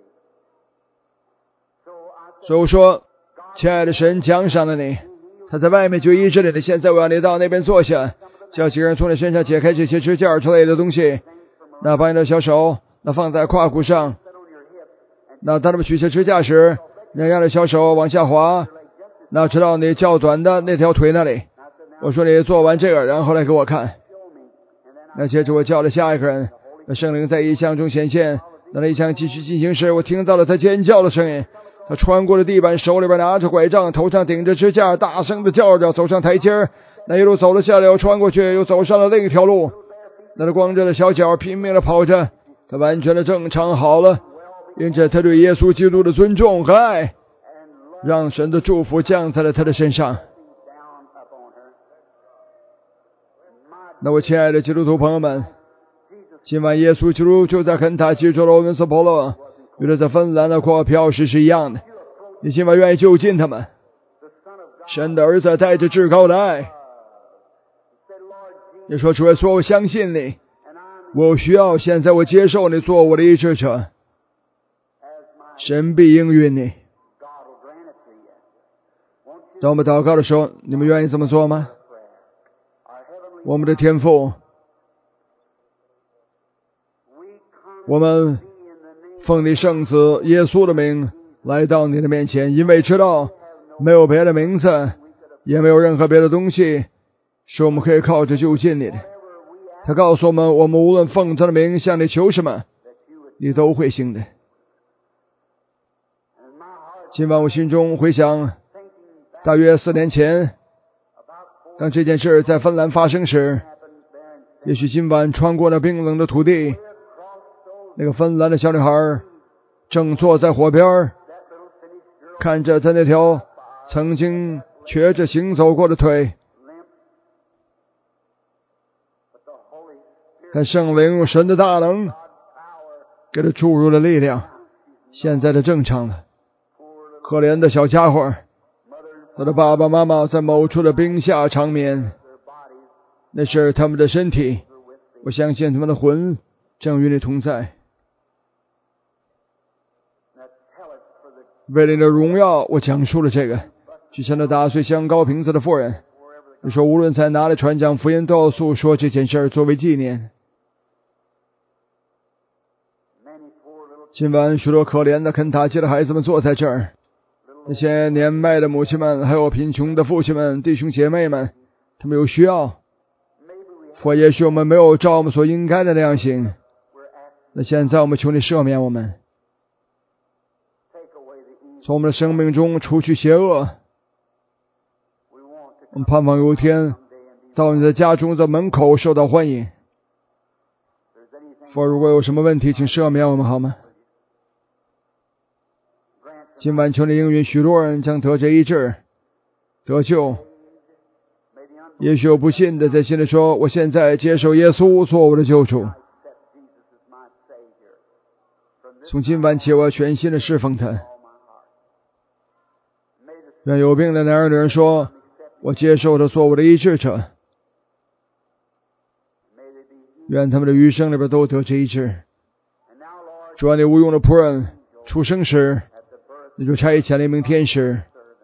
所以我说亲爱的神奖赏了你，他在外面就医治了你，现在我要你到那边坐下，叫几个人从你身上解开这些支架之类的东西，那把你的小手那放在胯骨上，那当他们取下支架时，你让你小手往下滑，那直到你较短的那条腿那里，我说你做完这个然后来给我看，那接着我叫了下一个人，那圣灵在异象中显现，那异象继续进行时，我听到了他尖叫的声音，他穿过了地板，手里边拿着拐杖，头上顶着支架，大声的叫着走上台阶，那一路走了下来，又穿过去，又走上了另一条路，那他光着的小脚拼命的跑着，他完全的正常好了，因着他对耶稣基督的尊重和爱，让神的祝福降在了他的身上。那我亲爱的基督徒朋友们，今晚耶稣基督就在肯塔基州的欧文斯波罗，与他在芬兰的阔飘时是一样的，你今晚愿意就近他们，神的儿子带着至高的爱，你说主耶稣，我相信你，我需要现在我接受你做我的医治者，神必应允你。当我们祷告的时候，你们愿意这么做吗？我们的天父，我们奉你圣子耶稣的名来到你的面前，因为知道没有别的名字，也没有任何别的东西是我们可以靠着就近你的。他告诉我们，我们无论奉他的名向你求什么，你都会行的。今晚我心中回想，大约四年前， 当这件事在芬兰发生时，也许今晚穿过那冰冷的土地，那个芬兰的小女孩正坐在火边，看着她那条曾经瘸着行走过的腿，但圣灵神的大能给他注入了力量，现在的正常了。可怜的小家伙，他的爸爸妈妈在某处的冰下长眠，那是他们的身体，我相信他们的魂正与你同在。为了你的荣耀，我讲述了这个。去向那打碎香膏瓶子的妇人，你说无论在哪里传讲福音，都要诉说这件事作为纪念。今晚许多可怜的肯塔基的孩子们坐在这儿，那些年迈的母亲们，还有贫穷的父亲们，弟兄姐妹们，他们有需要。或也许我们没有照我们所应该的那样行，那现在我们求你赦免我们，从我们的生命中除去邪恶。我们盼望有一天到你的家中的门口受到欢迎。或如果有什么问题，请赦免我们好吗？今晚求你应允许多人将得这医治得救。也许有不信的在心里说，我现在接受耶稣做我的救主，从今晚起我要全心的侍奉他。愿有病的男人女人说，我接受他做我的医治者。愿他们的余生里边都得这医治。主啊，你无用的仆人出生时，你就差遣了一名天使，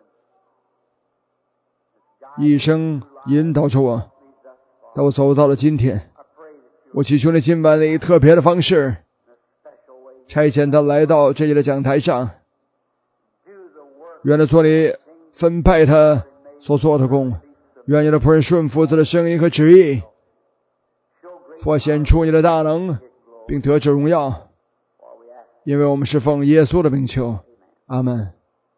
一生引导着我，到我走到了今天。我祈求你今晚以特别的方式差遣他来到这里的讲台上，愿他做你分派他所做的工，愿你的仆人顺服他的声音和旨意，或显出你的大能，并得着荣耀，因为我们是奉耶稣的名求，阿们。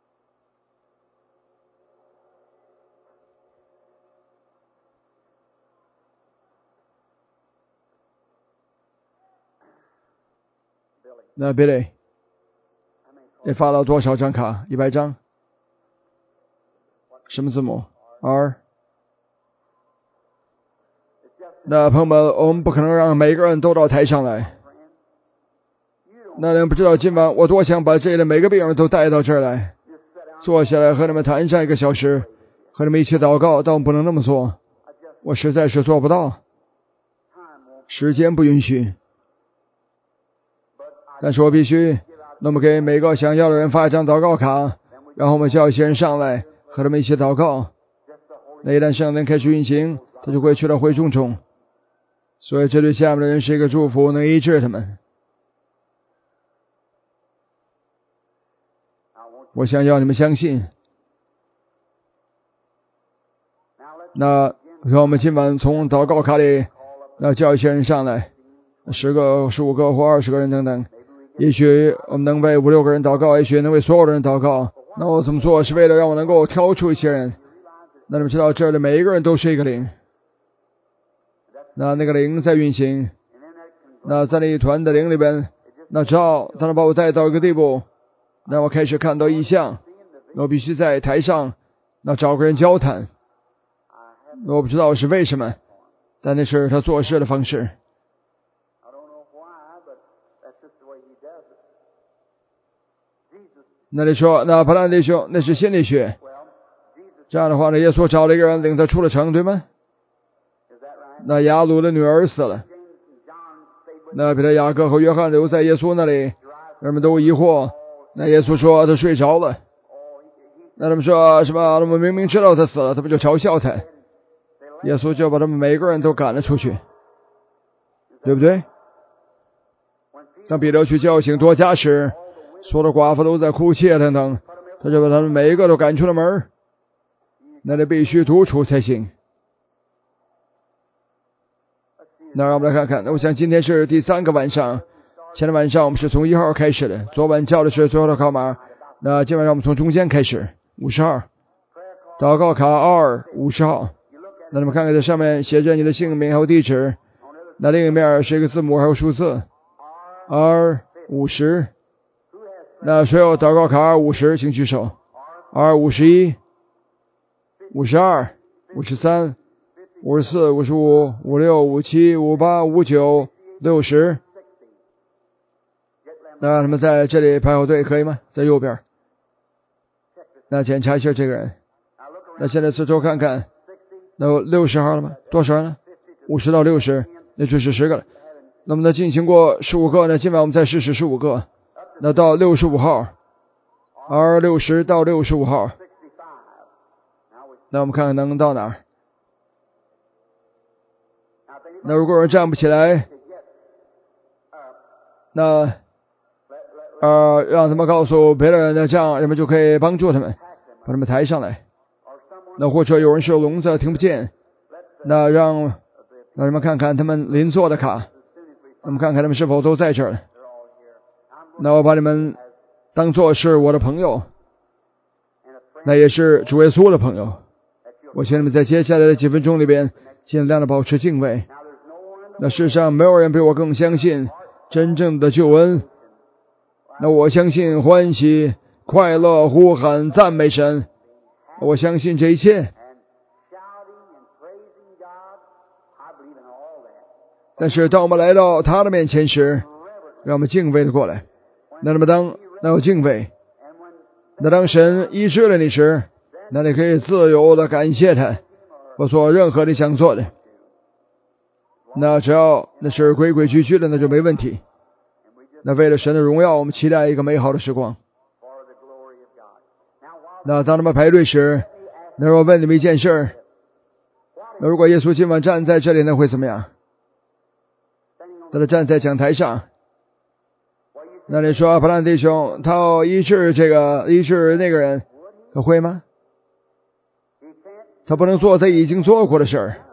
那 Billy， 你发了多少张卡？一百张？什么字母 ？R。那朋友们，我们不可能让每个人都到台上来。那你们不知道今晚我多想把这里的每个病人都带到这儿来，坐下来和你们谈上一个小时，和你们一起祷告，但我不能那么做，我实在是做不到，时间不允许。但是我必须，那么给每个想要的人发一张祷告卡，然后我们叫一些人上来和他们一起祷告。那一旦圣灵开始运行，他就会去到会众中，所以这对下面的人是一个祝福，能医治他们。我想要你们相信。那让我们今晚从祷告卡里要叫一些人上来，十个、十五个或二十个人等等。也许我们能为五六个人祷告，也许能为所有的人祷告。那我怎么做是为了让我能够挑出一些人。那你们知道这儿的每一个人都是一个灵，那那个灵在运行，那在那一团的灵里边，那只要他能把我带到一个地步，那我开始看到异象，那我必须在台上那找个人交谈。我不知道是为什么，但那是他做事的方式。那里说，那帕兰弟兄，那是心理学。这样的话呢，耶稣找了一个人领他出了城，对吗？那雅鲁的女儿死了，那彼得、雅各和约翰留在耶稣那里，人们都疑惑。那耶稣说他睡着了。那他们说什么？他们明明知道他死了，他们就嘲笑他。耶稣就把他们每个人都赶了出去，对不对？当彼得去叫醒多加时，所有的寡妇都在哭泣等等，他就把他们每一个都赶出了门。那得必须独处才行。那让我们来看看，那我想今天是第三个晚上，前天晚上我们是从一号开始的，昨晚叫的是最后的号码，那今晚上我们从中间开始，五十号祷告卡二五十号。 那你们看看这上面写着你的姓名还有地址，那另一面是一个字母还有数字 R 五十。那谁有祷告卡 R 五十 请举手。 R 五十一、五十二、五十三、五十四、五十五、五六、五七、五八、五九、六十。那他们在这里排好队可以吗？在右边。那检查一下这个人。那现在四周看看，那有六十号了吗？多少呢？五十到六十，那就是十个了。那么呢，进行过十五个呢，今晚我们再试试十五个。那到六十五号 ，R 六十到六十五号。那我们看看能到哪儿。那如果有人站不起来，那呃让他们告诉别人，那这样人们就可以帮助他们，把他们抬上来。那或者有人是有聋子听不见，那让让人们看看他们邻座的卡，那么看看他们是否都在这儿。那我把你们当作是我的朋友，那也是主耶稣的朋友。我请你们在接下来的几分钟里边尽量的保持敬畏。那世上没有人比我更相信真正的救恩。那我相信欢喜、快乐、呼喊、赞美神，我相信这一切。但是当我们来到他的面前时，让我们敬畏的过来。那么当那有敬畏，那当神医治了你时，那你可以自由的感谢他，我做任何你想做的。那只要那是规规矩矩的，那就没问题。那为了神的荣耀，我们期待一个美好的时光。那当他们排队时，那我问你们一件事，那如果耶稣今晚站在这里，那会怎么样？那他站在讲台上，那你说布兰弟兄他要医治这个医治那个人，他会吗？他不能做他已经做过的事儿，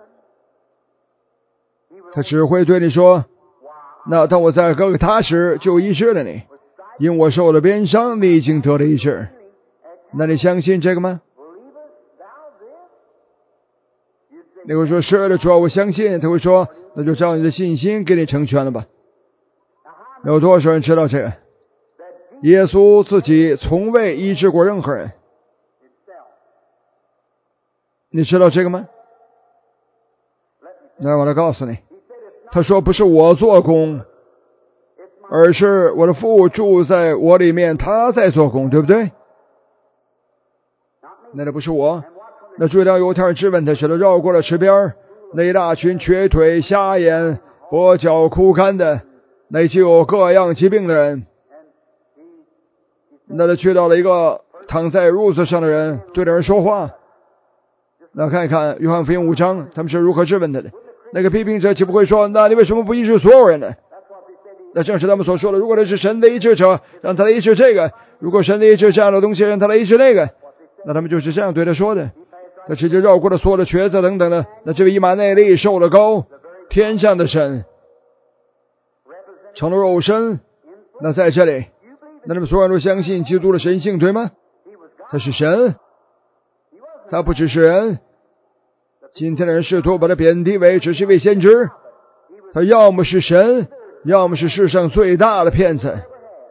他只会对你说，那当我在哥哥他时就医治了你，因我受了鞭伤，你已经得了医治。那你相信这个吗？你会说是的，主要我相信。他会说，那就照你的信心给你成全了吧。有多少人知道这个？耶稣自己从未医治过任何人，你知道这个吗？那我来告诉你，他说不是我做工，而是我的父住在我里面，他在做工，对不对？那这不是我。那注意到犹太人质问他时，他绕过了池边，那一大群瘸腿、瞎眼、跛脚、枯干的，那些有各样疾病的人。那他去到了一个躺在褥子上的人，对着人说话。那看一看约翰福音五章，他们是如何质问他的。那个批评者岂不会说，那你为什么不医治所有人呢？那正是他们所说的，如果他是神的医治者，让他来医治这个；如果神的医治这样的东西，让他来医治那个。那他们就是这样对他说的。他直接绕过了所有的瘸子等等的。那这位以马内利受了膏，天上的神成了肉身。那在这里，那他们所有人都相信基督的神性，对吗？他是神，他不只是人。今天的人试图把他贬低为只是一位先知，他要么是神，要么是世上最大的骗子。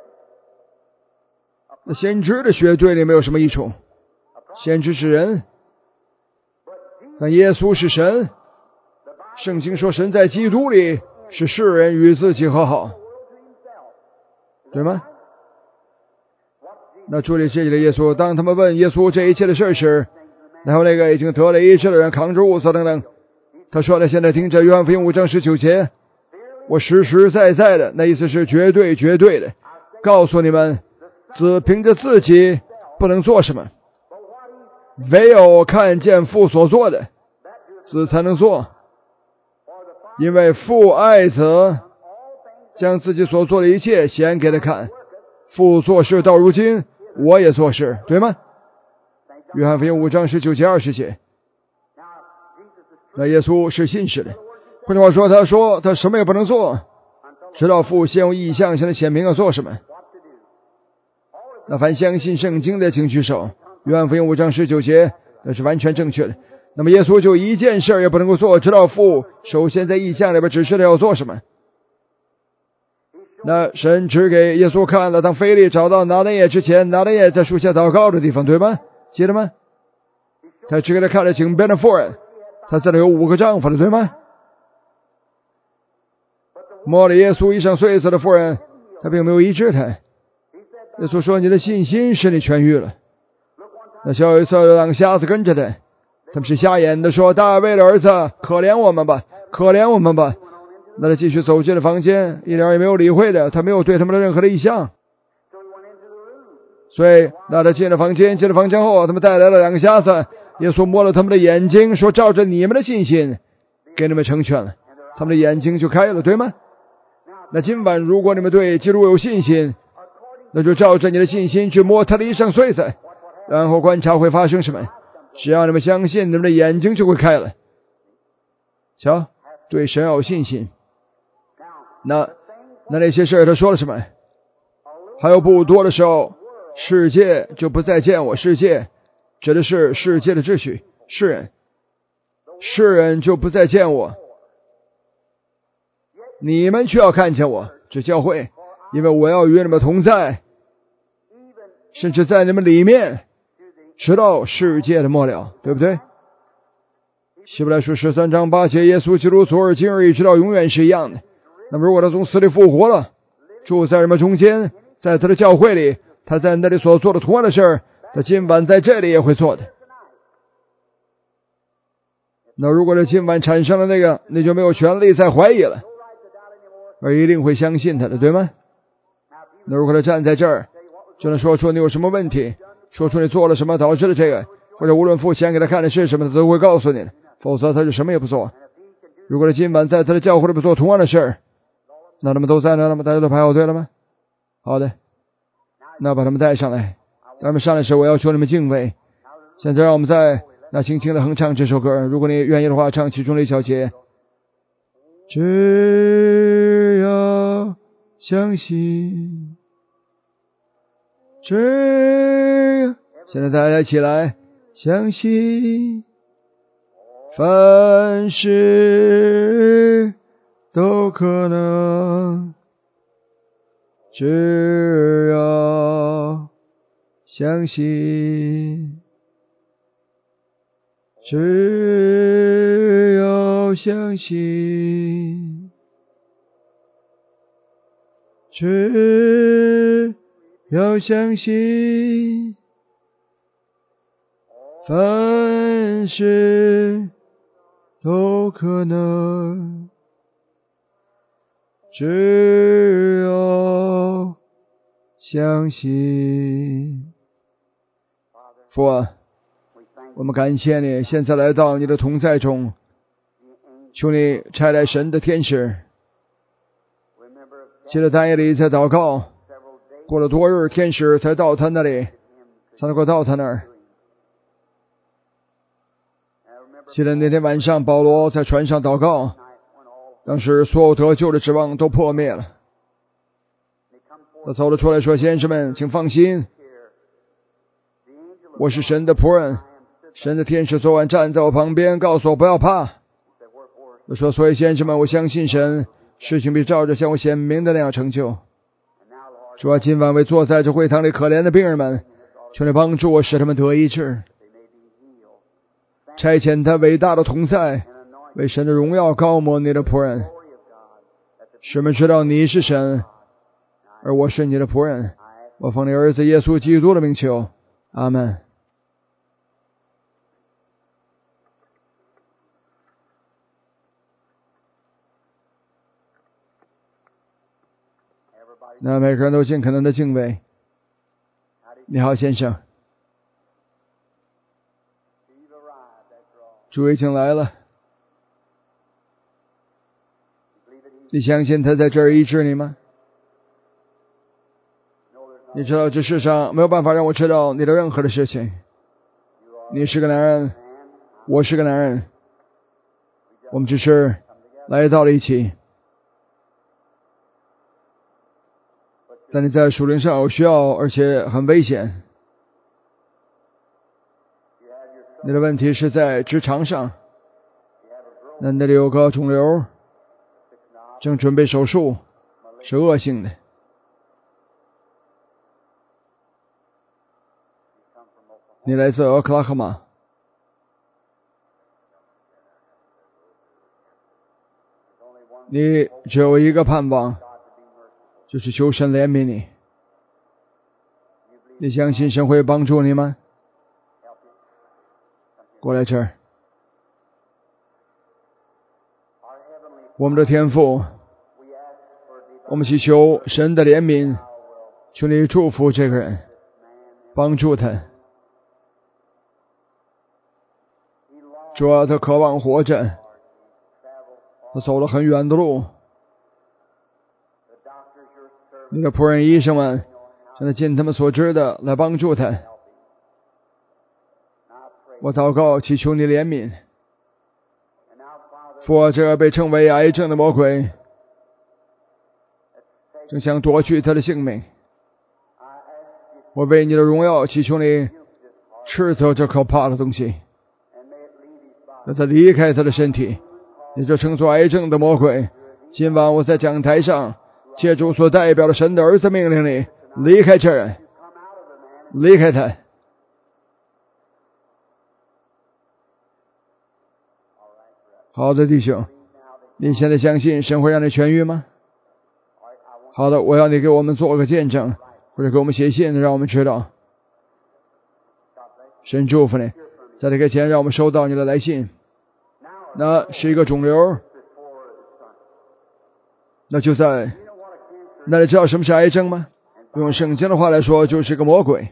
那先知的血对你没有什么益处，先知是人，但耶稣是神。圣经说神在基督里使世人与自己和好，对吗？那注意这里的耶稣，当他们问耶稣这一切的事时，然后那个已经得了医治的人扛着物色等等，他说了，现在听着约翰福音五章十九节，我实实在在的，那意思是绝对绝对的告诉你们，只凭着自己不能做什么，唯有看见父所做的，子才能做。因为父爱子，将自己所做的一切显给他看。父做事到如今，我也做事，对吗？约翰福音五章十九节二十节。那耶稣是信实的，换句话说，他说他什么也不能做，直到父先用异象向他显明要做什么。那凡相信圣经的请举手。约翰福音五章十九节，那是完全正确的。 那么耶稣就一件事也不能够做，直到父首先在异象里边指示他要做什么。那神指给耶稣看了，当腓力找到拿但业之前，拿但业在树下祷告的地方，对吗？记得吗？他指给他看了井边的妇人，他这里有五个丈夫的，对吗？摸了耶稣衣裳穗子的妇人，他并没有医治他。耶稣说：“你的信心使你痊愈了。”那小有一次有两个瞎子跟着他，他们是瞎眼的，说：“大卫的儿子，可怜我们吧，可怜我们吧。”那他继续走进了房间，一点也没有理会的，他没有对他们的任何的意向。所以那他进了房间，进了房间后，他们带来了两个瞎子，耶稣摸了他们的眼睛，说：“照着你们的信心给你们成全了。”他们的眼睛就开了，对吗？那今晚如果你们对基督有信心，那就照着你的信心去摸他的衣裳穗子，然后观察会发生什么。只要你们相信，你们的眼睛就会开了。瞧，对神要有信心。那那那些事他说了什么？还有不多的时候，世界就不再见我。世界指的是世界的秩序，世人，世人就不再见我。你们却要看见我，这教会，因为我要与你们同在，甚至在你们里面，直到世界的末了，对不对？希伯来书十三章八节，耶稣基督昨日今日一直到永远是一样的。那么如果他从死里复活了，住在人们中间，在他的教会里，他在那里所做的同样的事儿，他今晚在这里也会做的。那如果他今晚产生了那个，那就没有权利再怀疑了，而一定会相信他的，对吗？那如果他站在这儿，就能说出你有什么问题，说出你做了什么导致了这个，或者无论付钱给他看的是什么，他都会告诉你的，否则他就什么也不做。如果他今晚在他的教会里不做同样的事儿，那他们都在那，那么大家都排好队了吗？好的，那把他们带上来。咱们上来时，我要求你们敬畏。现在让我们再那轻轻的哼唱这首歌，如果你愿意的话，唱其中的一小节。只要相信，只要，现在大家一起来，相信，凡事都可能，只要相信，只要相信，只要相信，凡事都可能，只要相信。父啊，我们感谢你，现在来到你的同在中，求你差来神的天使。记得但以理在祷告，过了多日，天使才到他那里，才能够到他那儿。记得那天晚上，保罗在船上祷告，当时所有得救的指望都破灭了。他走了出来说：“先生们，请放心，我是神的仆人，神的天使昨晚站在我旁边，告诉我不要怕。”我说：“所以先生们，我相信神，事情必照着向我显明的那样成就。主啊，今晚为坐在这会堂里可怜的病人们，求你帮助我，使他们得医治。差遣他伟大的同在，为神的荣耀高摩你的仆人，使们知道你是神，而我是你的仆人。我奉你儿子耶稣基督的名求，阿门。”那每个人都尽可能的敬畏。你好，先生，主已经来了。你相信他在这儿医治你吗？你知道这世上没有办法让我知道你的任何的事情。你是个男人，我是个男人，我们只是来到了一起。但你在属灵上有需要，而且很危险。 你的问题是在直肠上，那那里有个肿瘤，正准备手术，是恶性的。你来自俄克拉荷马，你只有一个盼望，就是求神怜悯你。你相信神会帮助你吗？过来这儿。我们的天父，我们祈求神的怜悯，求你祝福这个人，帮助他。主啊，他渴望活着，他走了很远的路。你的仆人医生们现在尽他们所知的来帮助他。我祷告祈求你怜悯，父，这被称为癌症的魔鬼正想夺去他的性命。我为你的荣耀祈求你斥责这可怕的东西，让他离开他的身体。你这称作癌症的魔鬼，今晚我在讲台上借助所代表的神的儿子命令你离开这人，离开他。好的，弟兄，你现在相信神会让你痊愈吗？好的，我要你给我们做个见证，或者给我们写信，让我们知道。神祝福你，在这个前让我们收到你的来信。那是一个肿瘤，那就在那你知道什么是癌症吗？用圣经的话来说，就是个魔鬼。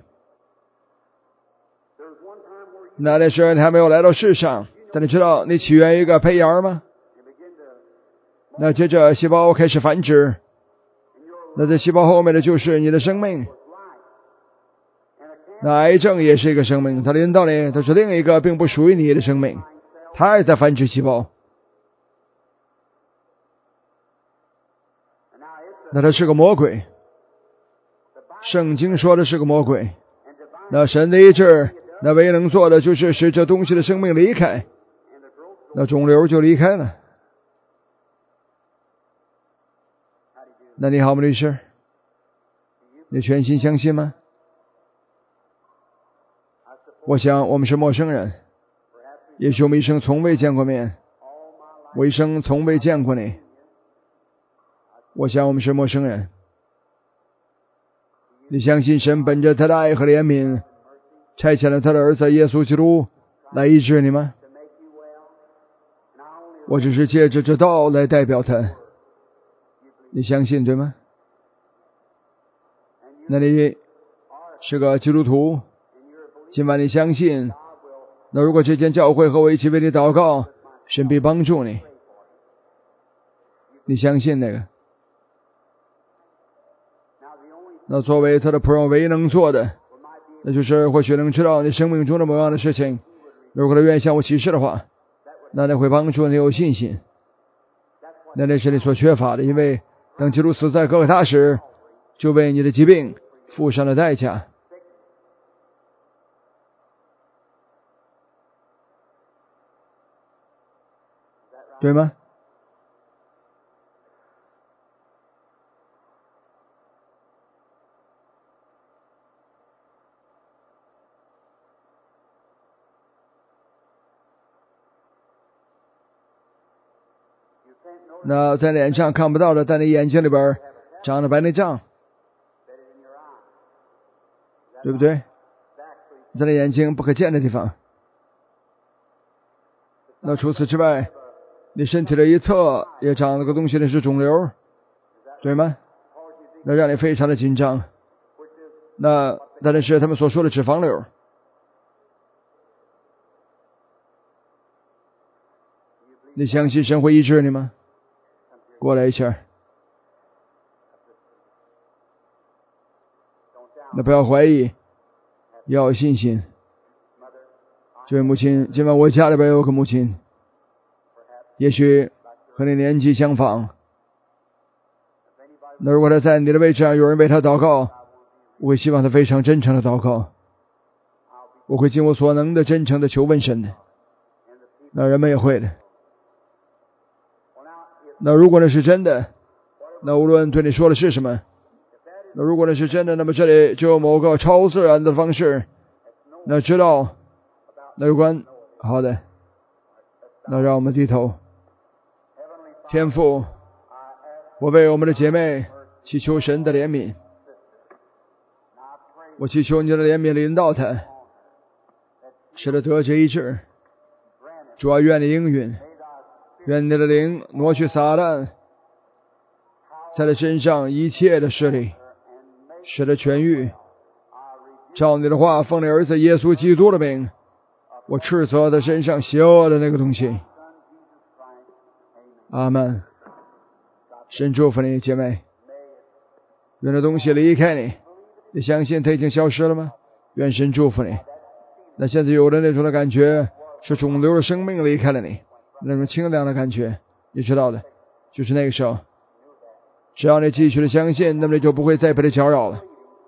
那那时你还没有来到世上，但你知道你起源于一个胚芽吗？那接着细胞开始繁殖，那在细胞后面的就是你的生命。那癌症也是一个生命，它临到你，它是另一个并不属于你的生命，它也在繁殖细胞。那它是个魔鬼，圣经说的是个魔鬼。那神的医治，那唯一能做的就是使这东西的生命离开，那肿瘤就离开了。那你好吗，律师？你全心相信吗？我想我们是陌生人，也许我们一生从未见过面，我一生从未见过你。我想我们是陌生人。你相信神本着他的爱和怜悯，差遣了他的儿子耶稣基督来医治你吗？我只是借着这道来代表他。你相信对吗？那你是个基督徒，今晚你相信，那如果这间教会和我一起为你祷告，神必帮助你。你相信那个？那作为他的仆人唯一能做的，那就是或许能知道你生命中的某样的事情。如果他愿意向我启示的话，那那会帮助你有信心。那那是你所缺乏的，因为当基督死在哥哥他时，就为你的疾病付上了代价。对吗？那在脸上看不到的，但你眼睛里边长了白内障，对不对？在你眼睛不可见的地方。那除此之外，你身体的一侧也长了个东西，那是肿瘤，对吗？那让你非常的紧张。那那那是他们所说的脂肪瘤。你相信神会医治你吗？过来一下。那不要怀疑，要有信心。这位母亲，今晚我家里边有个母亲，也许和你年纪相仿。那如果他在你的位置上有人为他祷告，我会希望他非常真诚的祷告。 我会尽我所能的真诚的求问神的，那人们也会的。那如果那是真的，那无论对你说的是什么，那如果那是真的，那么这里就有某个超自然的方式，那知道那有关。好的，那让我们低头。天父，我为我们的姐妹祈求神的怜悯，我祈求你的怜悯临到她，使她得这医治。主啊，愿你应允，愿你的灵挪去撒旦在他身上一切的势力，使他痊愈。照你的话，奉你儿子耶稣基督的名，我斥责他身上邪恶的那个东西。阿门。神祝福你，姐妹。愿这东西离开你，你相信它已经消失了吗？愿神祝福你。那现在有的那种的感觉是肿瘤的生命离开了你，那种清凉的感觉，你知道的，就是那个时候。只要你继续的相信，那么你就不会再被它搅扰了。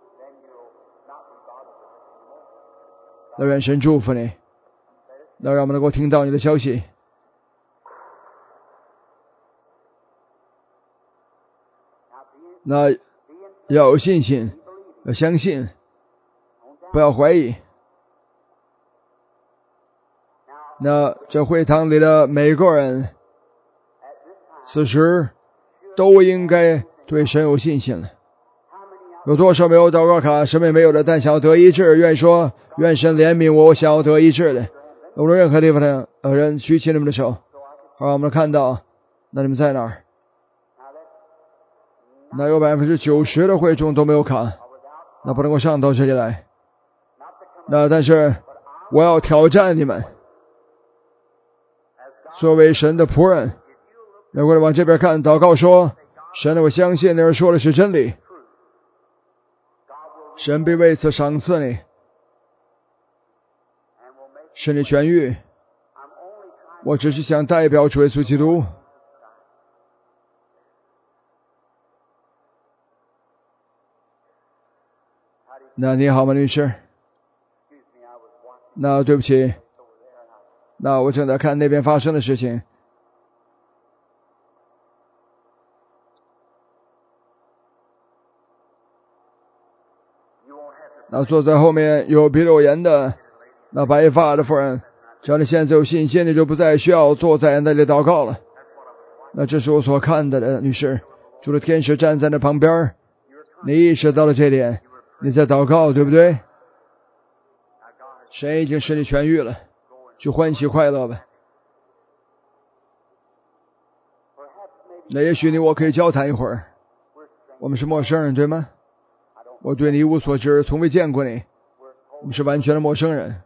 那愿神祝福你，那让我们能够听到你的消息。那要有信心，要相信，不要怀疑。那这会堂里的每个人此时都应该对神有信心了。有多少没有祷告卡，什么也没有的，但想要得医治，愿说愿神怜悯我，我想要得医治的。有了任何地方的人举起你们的手，好，我们看到，那你们在哪儿？那有百分之九十的会众都没有卡，那不能够上到这里来。那但是我要挑战你们，作为神的仆人，如果往这边看，祷告说，神，我相信那人说的是真理，神必为此赏赐你，使你痊愈。我只是想代表主耶稣基督。那你好吗，律师？那对不起，那我正在看那边发生的事情。那坐在后面有鼻窦炎的那白发的妇人，只要你现在有信心，你就不再需要坐在那里祷告了。那这是我所看到的，女士，主的天使站在那旁边，你意识到了这点，你在祷告，对不对？神已经使你痊愈了，去欢喜快乐吧。那也许你我可以交谈一会儿，我们是陌生人，对吗？我对你一无所知，从未见过你，我们是完全的陌生人。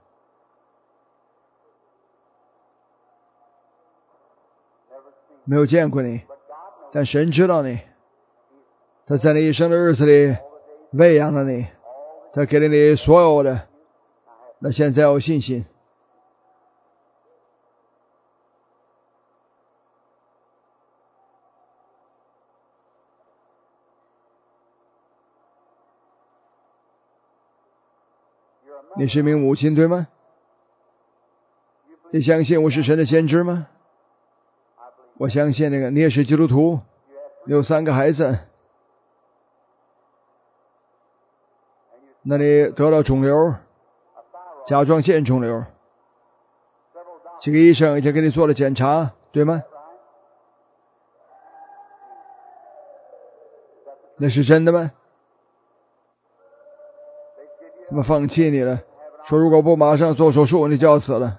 没有见过你，但神知道你，他在你一生的日子里喂养了你，他给了你所有的。那现在要有信心。你是一名母亲，对吗？你相信我是神的先知吗？我相信那个，你也是基督徒，你有三个孩子，那你得了肿瘤，甲状腺肿瘤，几个医生已经给你做了检查，对吗？那是真的吗？他们放弃你了，说如果不马上做手术，你就要死了。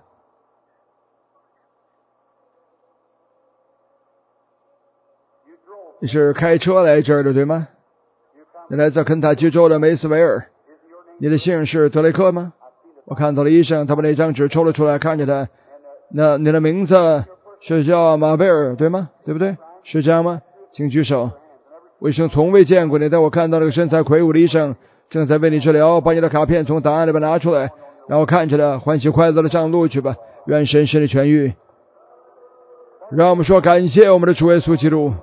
你是开车来这儿的，对吗？你来自肯塔基州的梅斯维尔，你的姓是德雷克吗？我看到了医生，他把那张纸抽了出来，看着他。那你的名字是叫马贝尔，对吗？对不对？是这样吗？请举手。我一生从未见过你，但我看到那个身材魁梧的医生正在为你治疗，把你的卡片从档案里边拿出来，然后看着他，欢喜快乐的上路去吧。愿神使你痊愈。让我们说感谢我们的主耶稣基督。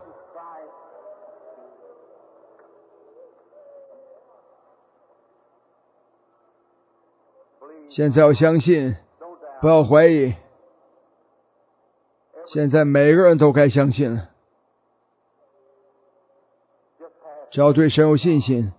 现在要相信，不要怀疑。现在每个人都该相信了，只要对神有信心。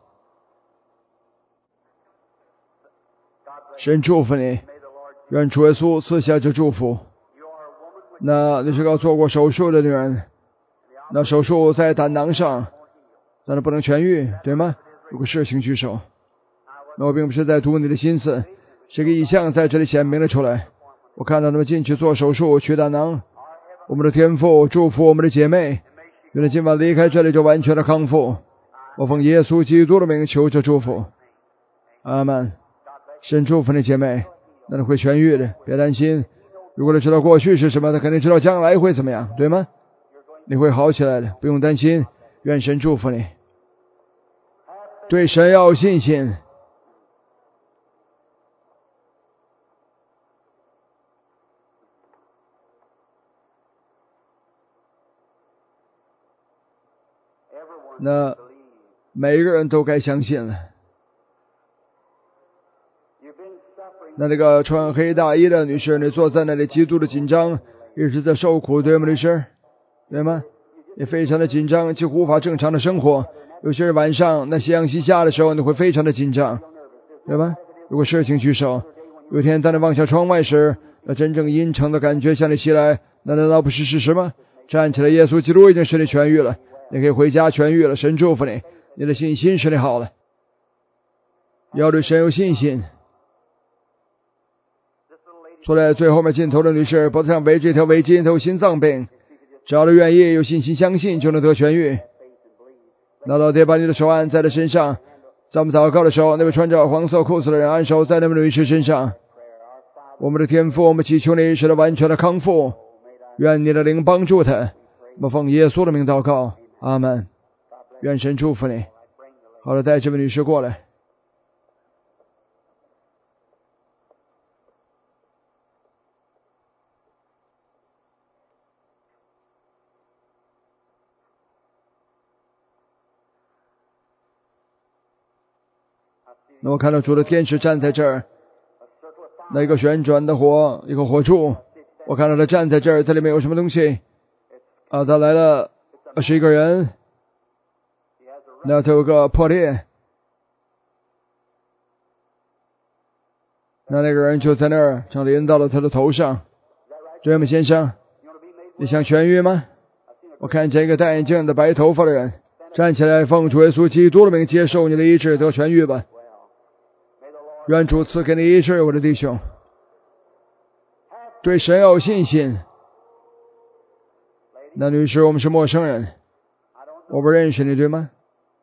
神祝福你，愿主耶稣赐下这祝福。那你是个做过手术的女人，那手术在胆囊上，但是不能痊愈，对吗？如果是，请举手。那我并不是在读你的心思，这个意象在这里显明了出来。我看到他们进去做手术取胆囊。我们的天父祝福我们的姐妹，愿她今晚离开这里就完全的康复。我奉耶稣基督的名求这祝福，阿们。神祝福你姐妹，那你会痊愈的，别担心。如果你知道过去是什么，他肯定知道将来会怎么样，对吗？你会好起来的，不用担心。愿神祝福你，对神要有信心。那每个人都该相信了。那那个穿黑大衣的女士，你坐在那里极度的紧张，一直在受苦，对吗，女士？对吗？你非常的紧张，几乎无法正常的生活。有些晚上那夕阳西下的时候，你会非常的紧张，对吧？如果是，请举手。有一天当你望向窗外时，那真正阴沉的感觉向你袭来，那难道不是事实吗？站起来，耶稣基督已经使你痊愈了，你可以回家痊愈了。神祝福你，你的信心使你好了。要对神有信心。坐在最后面尽头的女士，脖子上围着一条围巾，她有心脏病，只要她愿意有信心相信，就能得痊愈。那老爹把你的手按在她身上，在我们祷告的时候，那位穿着黄色裤子的人按手在那位女士身上。我们的天父，我们祈求你使她完全的康复，愿你的灵帮助她。我们奉耶稣的名祷告，阿们。愿神祝福你。好了，带这位女士过来。那我看到主的天使站在这儿，那一个旋转的火，一个火柱，我看到他站在这儿，这里面有什么东西啊？他来了，是一个人，那他有个破裂，那那个人就在那儿，正临到了他的头上。对吗，先生？你想痊愈吗？我看见一个戴眼镜的白头发的人站起来，奉主耶稣基督的名接受你的医治，得痊愈吧。愿主赐给你医治，我的弟兄。对神要有信心。那女士，我们是陌生人，我不认识你，对吗？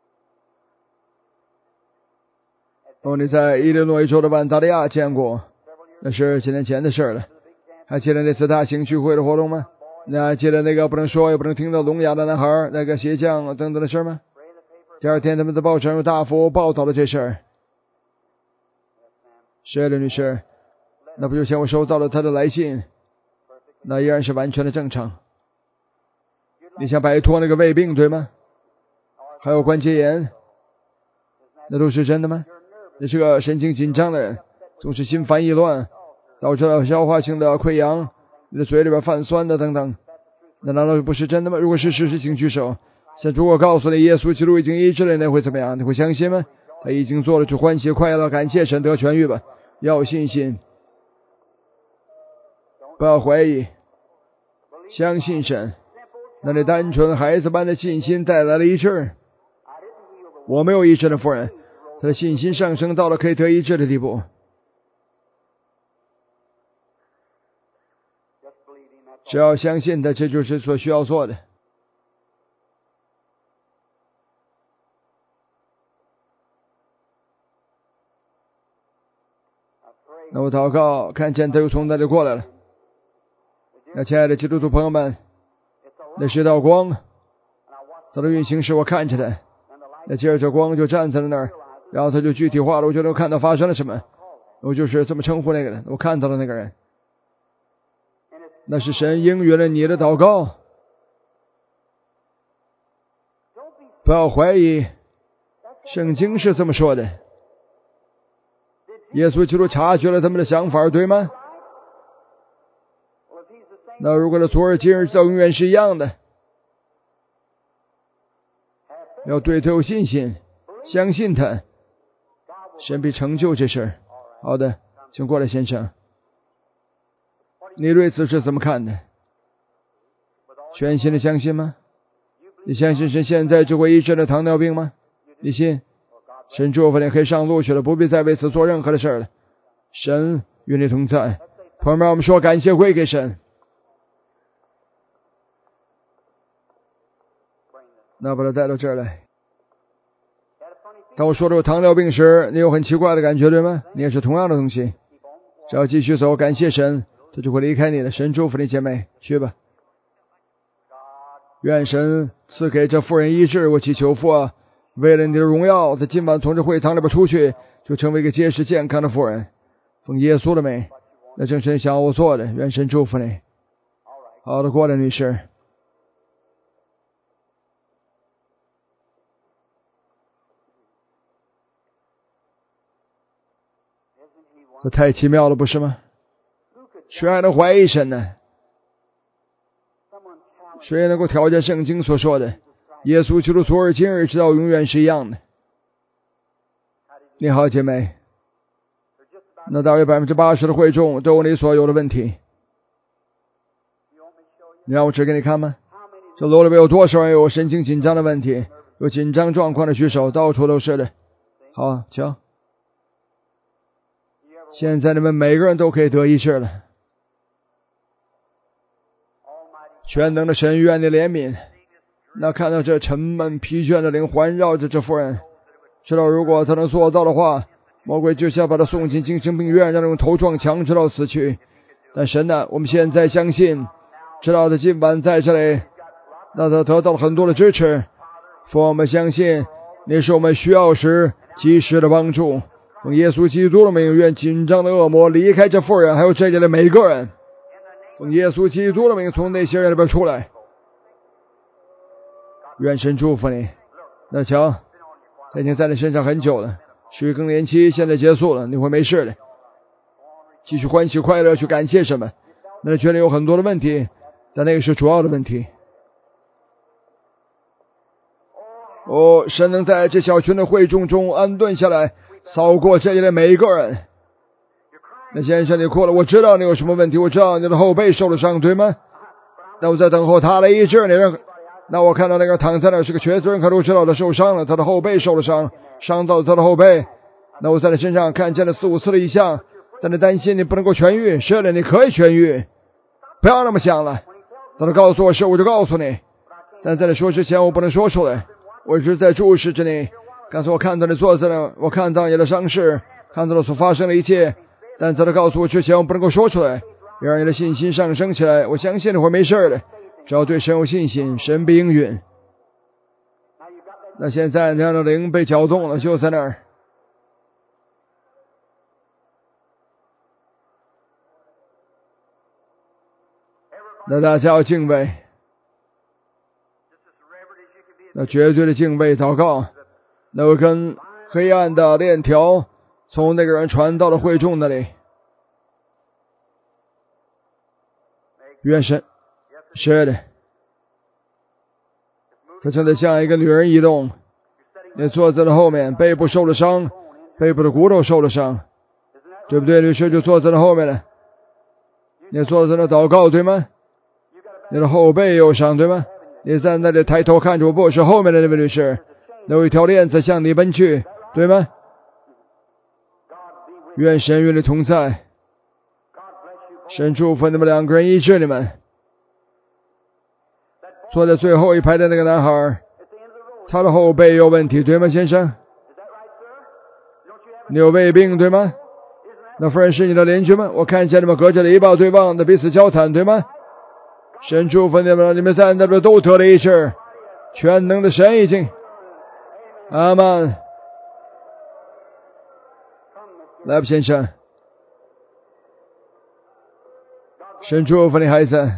哦，你在伊利诺伊州的万达利亚见过，那是几年前的事了。还记得那次大型聚会的活动吗？你还记得那个不能说也不能听到聋哑的男孩，那个鞋匠等等的事吗？第二天他们的报纸有大幅报道了这事儿。是的，女士，那不久前我收到了他的来信，那依然是完全的正常。你想摆脱那个胃病，对吗？还有关节炎，那都是真的吗？你是个神经紧张的人，总是心烦意乱，导致了消化性的溃疡，你的嘴里边泛酸的等等，那难道不是真的吗？如果是事实，请举手。现在如果告诉你耶稣基督已经医治了，那会怎么样？你会相信吗？他已经做了，就欢喜快乐，感谢神，得痊愈吧。要有信心，不要怀疑，相信神。那你单纯孩子般的信心带来了医治。我没有医治的夫人，他的信心上升到了可以得医治的地步。只要相信他，这就是所需要做的。那我祷告，看见他又从那里过来了。那亲爱的基督徒朋友们，那是道光，他的运行时我看着他，那接着光就站在了那儿，然后他就具体化了，我就能看到发生了什么。我就是这么称呼那个人，我看到了那个人，那是神应允了你的祷告。不要怀疑，圣经是这么说的。 耶稣基督察觉了他们的想法，对吗？那如果是昨日今日到永远是一样的，要对他有信心，相信他，神必成就这事儿。好的，请过来，先生。你对此是怎么看的？全心的相信吗？你相信神现在就会医治了糖尿病吗？你信？神祝福你可以上路去了，不必再为此做任何的事了。神与你同在。朋友们，我们说感谢归给神。那把它带到这儿来。当我说到糖尿病时，你有很奇怪的感觉，对吗？你也是同样的东西。只要继续走，感谢神，他就会离开你的。神祝福你，姐妹，去吧。愿神赐给这妇人医治。我祈求父啊，为了你的荣耀，在今晚从这会堂里边出去，就成为一个结实健康的妇人。奉耶稣的名，那正是你想要我做的。愿神祝福你。好的，过来，女士。这太奇妙了，不是吗？谁还能怀疑神呢？谁能够挑战圣经所说的耶稣基督昨日今日直到永远是一样的？你好，姐妹。那大约百分之八十的会众都有你所有的问题。你让我指给你看吗？这楼里边有多少人有神经紧张的问题，有紧张状况的举手，到处都是的。好，瞧，现在你们每个人都可以得医治了。全能的神愿你怜悯。那看到这沉闷疲倦的灵环绕着这妇人，知道如果他能做到的话，魔鬼就想把他送进精神病院，让他用头撞墙直到死去。但神呢，我们现在相信，知道他今晚在这里，那他得到了很多的支持。父，我们相信你是我们需要时及时的帮助。用耶稣基督的名，愿紧张的恶魔离开这妇人，还有这里的每个人。用耶稣基督的名，从那些人里边出来。愿神祝福你。那瞧，他已经在你身上很久了，属于更年期现在结束了，你会没事的。继续欢喜快乐，去感谢什么？那觉得有很多的问题，但那个是主要的问题。哦，神能在这小群的会众中安顿下来，扫过这里的每一个人。那先生，你哭了，我知道你有什么问题，我知道你的后背受了伤，对吗？那我在等候他来医治你。那我看到那个躺在那是个瘸子人，可都知道他受伤了，他的后背受了伤，伤到他的后背。那我在他身上看见了四五次的异象，但你担心你不能够痊愈。是的，你可以痊愈，不要那么想了。当他告诉我事，我就告诉你，但在你说之前我不能说出来。我一直在注视着你。刚才我看到你坐在那，我看到你的伤势，看到了所发生的一切，但在他告诉我之前我不能够说出来，要让你的信心上升起来。我相信你会没事的，只要对神有信心，神必应允。那现在那样的灵被搅动了，就在那儿。那大家要敬畏，那绝对的敬畏祷告，那个跟黑暗的链条从那个人传到了会众那里。愿神，是的，他正在像一个女人移动。你坐在了后面，背部受了伤，背部的骨头受了伤，对不对？律师就坐在了后面了。你坐在那祷告，对吗？你的后背有伤，对吗？你在那里抬头看着我，不是后面的那位律师，那有一条链子向你奔去，对吗？愿神与你同在，神祝福你们两个人，医治你们。坐在最后一排的那个男孩，他的后背有问题，对吗，先生？你有胃病，对吗？那夫人是你的邻居吗？我看见你们隔着篱笆对望的彼此交谈，对吗？神祝福你们，你们在那边都得了医治，全能的神已经。阿们。来吧，先生。神祝福你，孩子。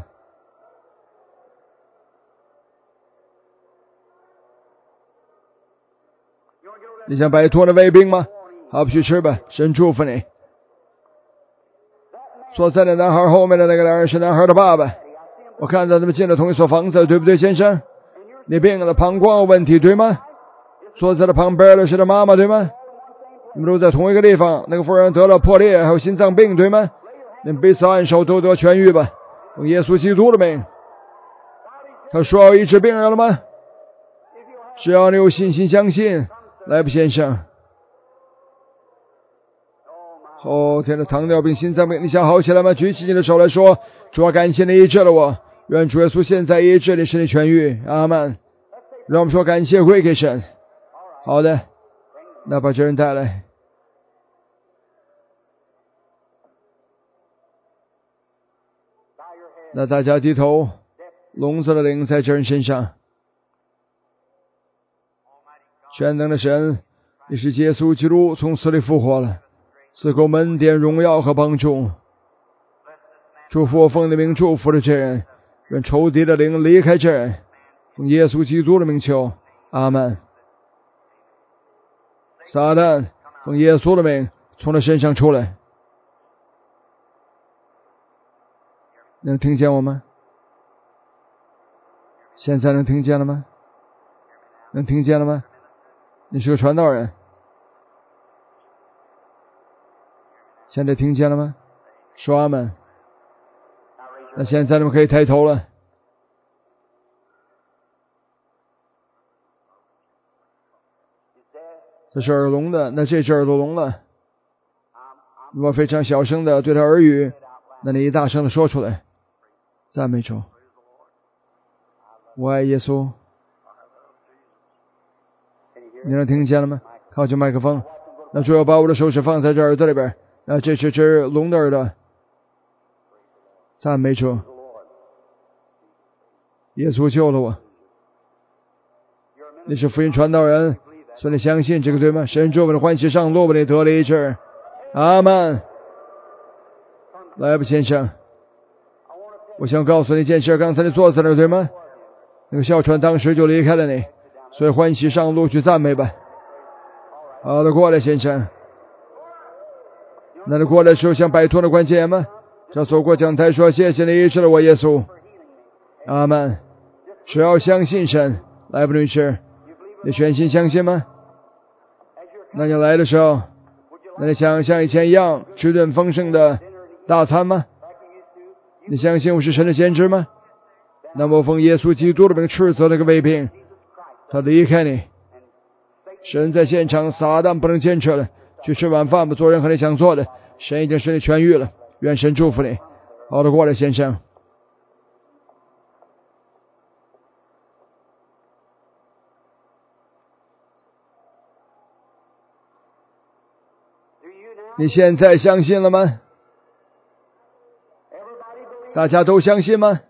你想摆脱那胃病吗？ 好，去吃吧，神祝福你。坐在那男孩后面的那个男人是男孩的爸爸，我看到他们进了同一所房子，对不对，先生？你病了，膀胱有问题，对吗？坐在了旁边的是他妈妈，对吗？你们都在同一个地方，那个妇人得了破裂，还有心脏病，对吗？你们彼此按手，都得痊愈吧，用耶稣基督的名。他说要医治病人了吗？只要你有信心相信，来吧，先生。哦，天哪，糖尿病、心脏病，你想好起来吗？举起你的手来说，主啊，感谢你医治了我，愿主耶稣现在医治你，使你痊愈。阿们。让我们说感谢归给神。好的，那把这人带来。那大家低头，聋子的灵在这人身上。全能的神，你是耶稣基督从死里复活了，赐给我们恩典、荣耀和帮助。祝福我奉你的名祝福了这人，愿仇敌的灵离开这人，奉耶稣基督的名求，阿们。撒旦，奉耶稣的名从他身上出来。能听见我吗？现在能听见了吗？能听见了吗？你是个传道人，现在听见了吗？说阿们。那现在你们可以抬头了。这是耳聋的，那这只耳朵聋了。如果非常小声的对他耳语，那你大声的说出来。赞美主，我爱耶稣。你能听见了吗？靠近麦克风。那主要把我的手指放在这耳朵里边，那这是只聋的耳朵。赞美主，耶稣救了我。你是福音传道人，所以你相信这个对吗？神祝福你欢喜上路，你得了医治。阿们。来吧，先生，我想告诉你一件事，刚才你坐在那儿对吗？那个哮喘当时就离开了你，所以欢喜上路去赞美吧。好的，过来，先生。那你过来的时候想摆脱那关节炎吗？要走过讲台说，谢谢你医治了我，耶稣。阿们。只要相信神。来吧，女士，你全心相信吗？那你来的时候，那你想像以前一样吃顿丰盛的大餐吗？你相信我是神的先知吗？那么奉耶稣基督的名斥责那个卫兵，他离开你。神在现场，撒旦不能坚持了，去吃晚饭吧，做任何你想做的。神已经使你痊愈了，愿神祝福你。好的，过来，先生。你现在相信了吗？大家都相信吗？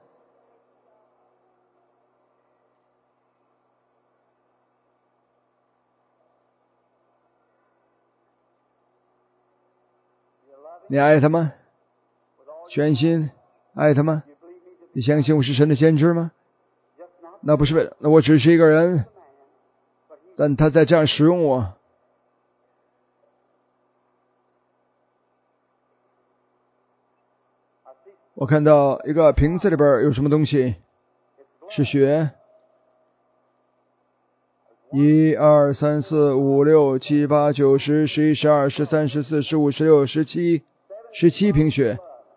你爱他吗？全心爱他吗？你相信我是神的先知吗？那不是为了，那我只是一个人，但他在这样使用我。我看到一个瓶子里边有什么东西，是血。一二三四五六七八九十十一十二十三十四十五十六十七十七瓶血。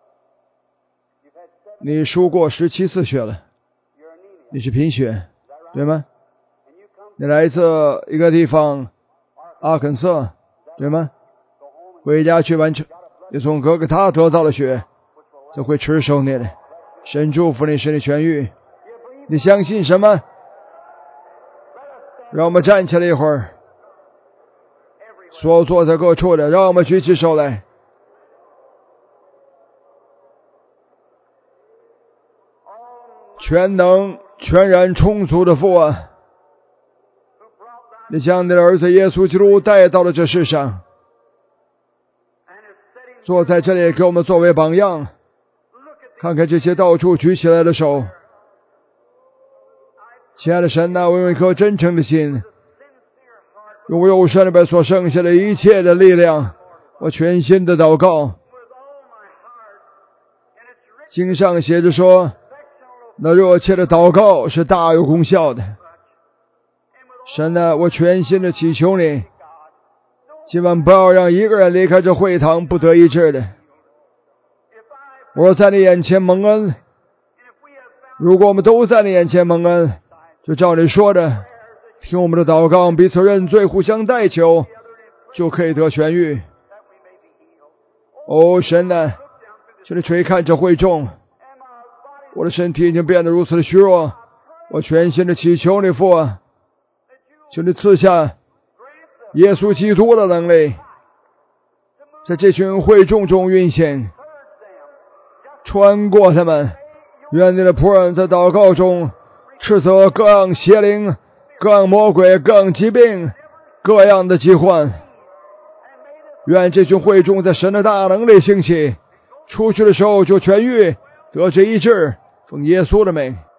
你输过十七次血了，你是贫血，对吗？你来自一个地方，阿肯色，对吗？回家去完成，你从哥哥他得到了血，就会持守你的。神祝福你，使你痊愈。你相信什么？让我们站起来一会儿，所有坐在各处的，让我们举起手来。全能、全然、充足的父啊，你将你的儿子耶稣基督带到了这世上，坐在这里给我们作为榜样。看看这些到处举起来的手，亲爱的神啊，我用一颗真诚的心用肉身里边所剩下的一切的力量，我全心的祷告。经上写着说，那热切的祷告是大有功效的。神啊，我全心的祈求你，今晚不要让一个人离开这会堂不得医治的。我在你眼前蒙恩，如果我们都在你眼前蒙恩，就照你说的，听我们的祷告，彼此认罪，互相代求，就可以得痊愈。哦，神啊，请你垂看这会众，我的身体已经变得如此的虚弱，我全心的祈求你父啊，请你赐下耶稣基督的能力，在这群会众中运行，穿过他们。愿你的仆人在祷告中斥责各样邪灵、各样魔鬼、各样疾病、各样的疾患。愿这群会众在神的大能力兴起，出去的时候就痊愈，得着医治，奉耶稣的名。